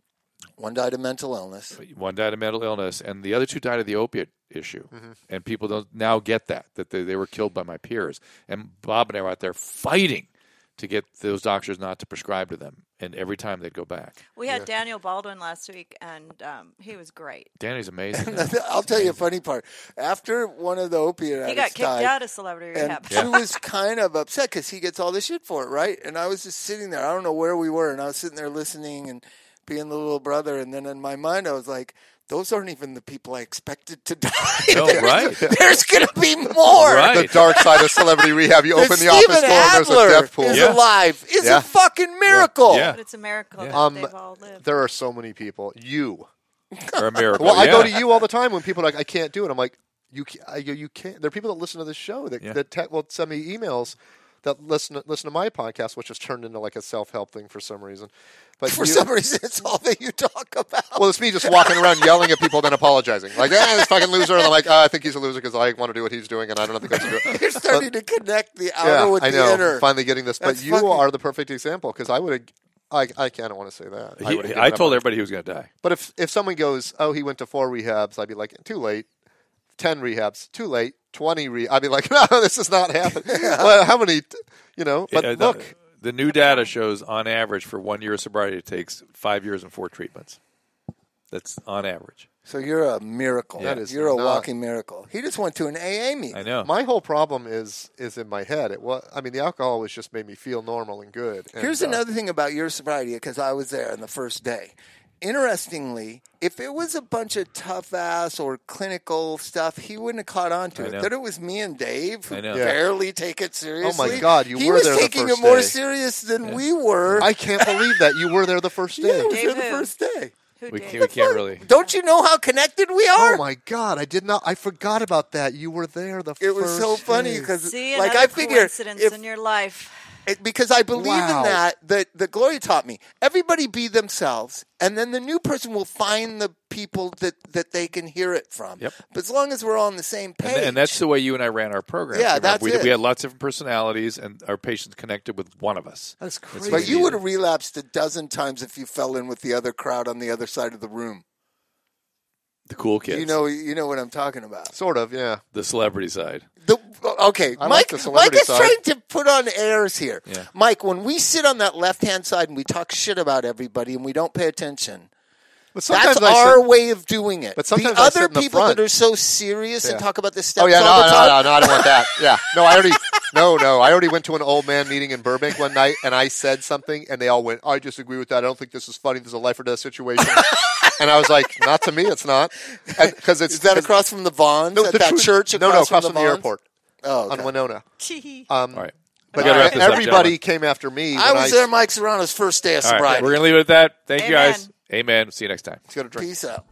One died of mental illness. One died of mental illness, and the other 2 died of the opiate issue. Mm-hmm. And people don't now get that they were killed by my peers. And Bob and I were out there fighting to get those doctors not to prescribe to them, and every time they'd go back. We had Daniel Baldwin last week, and he was great. Danny's amazing. I'll tell you a funny part. After one of the opiate addicts he got kicked died, out of celebrity rehab. And he was kind of upset because he gets all the shit for it, right? And I was just sitting there. I don't know where we were, and I was sitting there listening and being the little brother, and then in my mind I was like, those aren't even the people I expected to die. No, right? There's going to be more. Right. The dark side of celebrity rehab. You open the office door and there's a death pool. Is alive. It's a fucking miracle. Yeah. But it's a miracle that they've all lived. There are so many people. You are a miracle. Well, I go to you all the time when people are like, I can't do it. I'm like, you can't. There are people that listen to this show that will send me emails that listen to my podcast, which has turned into like a self-help thing for some reason. But for some reason, it's all that you talk about. Well, it's me just walking around yelling at people, then apologizing. Like, this fucking loser. And I'm like, I think he's a loser because I want to do what he's doing, and I don't think I should do it. You're starting to connect the outer with the inner. I'm finally getting this. But you are the perfect example, because I would have... I can't want to say that. I told everybody he was going to die. But if someone goes, he went to 4 rehabs, I'd be like, too late. 10 rehabs, too late. 20 I'd be like, no, this is not happening. Well, how many, but look. The new data shows, on average, for 1 year of sobriety, it takes 5 years and 4 treatments. That's on average. So you're a miracle. Yeah. You're a walking miracle. He just went to an AA meeting. I know. My whole problem is in my head. The alcohol was just made me feel normal and good. Here's another thing about your sobriety, because I was there on the first day. Interestingly, if it was a bunch of tough ass or clinical stuff, he wouldn't have caught on to it. But it was me and Dave who barely take it seriously. Oh my God, you were there the first day. He was taking it more serious than we were. I can't believe that you were there the first day. Yeah, I was there the first day. We can't really. Don't you know how connected we are? Oh my God, I did not. I forgot about that. You were there the first day. It was so funny because, I figure, coincidence in your life. Because I believe in that Gloria taught me. Everybody be themselves, and then the new person will find the people that they can hear it from. Yep. But as long as we're all on the same page. And that's the way you and I ran our program. Yeah, that's it. We had lots of different personalities, and our patients connected with one of us. That's crazy. But you would have relapsed a dozen times if you fell in with the other crowd on the other side of the room. The cool kids. You know what I'm talking about. Sort of, yeah. The celebrity side. Mike is trying to put on airs here. Yeah. Mike, when we sit on that left-hand side and we talk shit about everybody and we don't pay attention, that's our way of doing it. But sometimes the other people that are so serious and talk about this stuff all the time. No, I don't want that. Yeah. No, I already went to an old man meeting in Burbank one night, and I said something, and they all went, I disagree with that. I don't think this is funny. This is a life or death situation. And I was like, not to me, it's not. Is that across from the Vons at that church? Across from the airport. Oh, okay. On Winona. All right. But everybody came after me. I was there Mike Serrano's first day of sobriety. Right, we're going to leave it at that. Thank you, guys. Amen. See you next time. Let's get a drink. Peace out.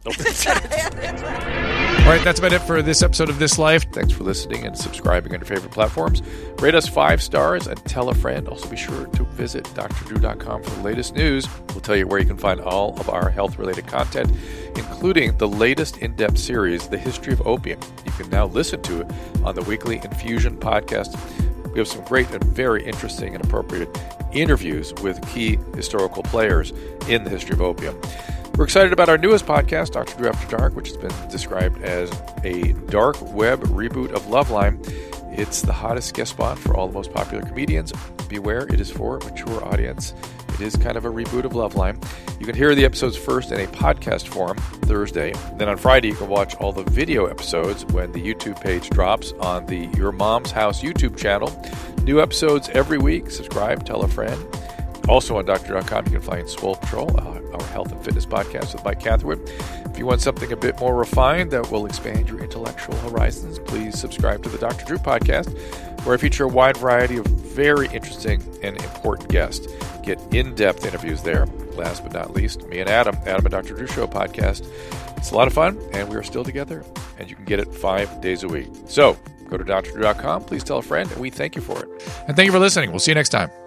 All right, that's about it for this episode of This Life. Thanks for listening and subscribing on your favorite platforms. Rate us 5 stars and tell a friend. Also be sure to visit drdrew.com for the latest news. We'll tell you where you can find all of our health-related content, including the latest in-depth series, The History of Opium. You can now listen to it on the weekly Infusion podcast. We have some great and very interesting and appropriate interviews with key historical players in the history of opium. We're excited about our newest podcast, Dr. Drew After Dark, which has been described as a dark web reboot of Loveline. It's the hottest guest spot for all the most popular comedians. Beware, it is for a mature audience. It is kind of a reboot of Loveline. You can hear the episodes first in a podcast form Thursday. Then on Friday, you can watch all the video episodes when the YouTube page drops on the Your Mom's House YouTube channel. New episodes every week. Subscribe, tell a friend. Also on Doctor.com, you can find Swole Patrol, our health and fitness podcast with Mike Catherwood. If you want something a bit more refined that will expand your intellectual horizons, please subscribe to the Dr. Drew podcast, where I feature a wide variety of very interesting and important guests. Get in-depth interviews there. Last but not least, me and Adam and Dr. Drew Show podcast. It's a lot of fun, and we are still together, and you can get it 5 days a week. So go to drdrew.com. Please tell a friend, and we thank you for it. And thank you for listening. We'll see you next time.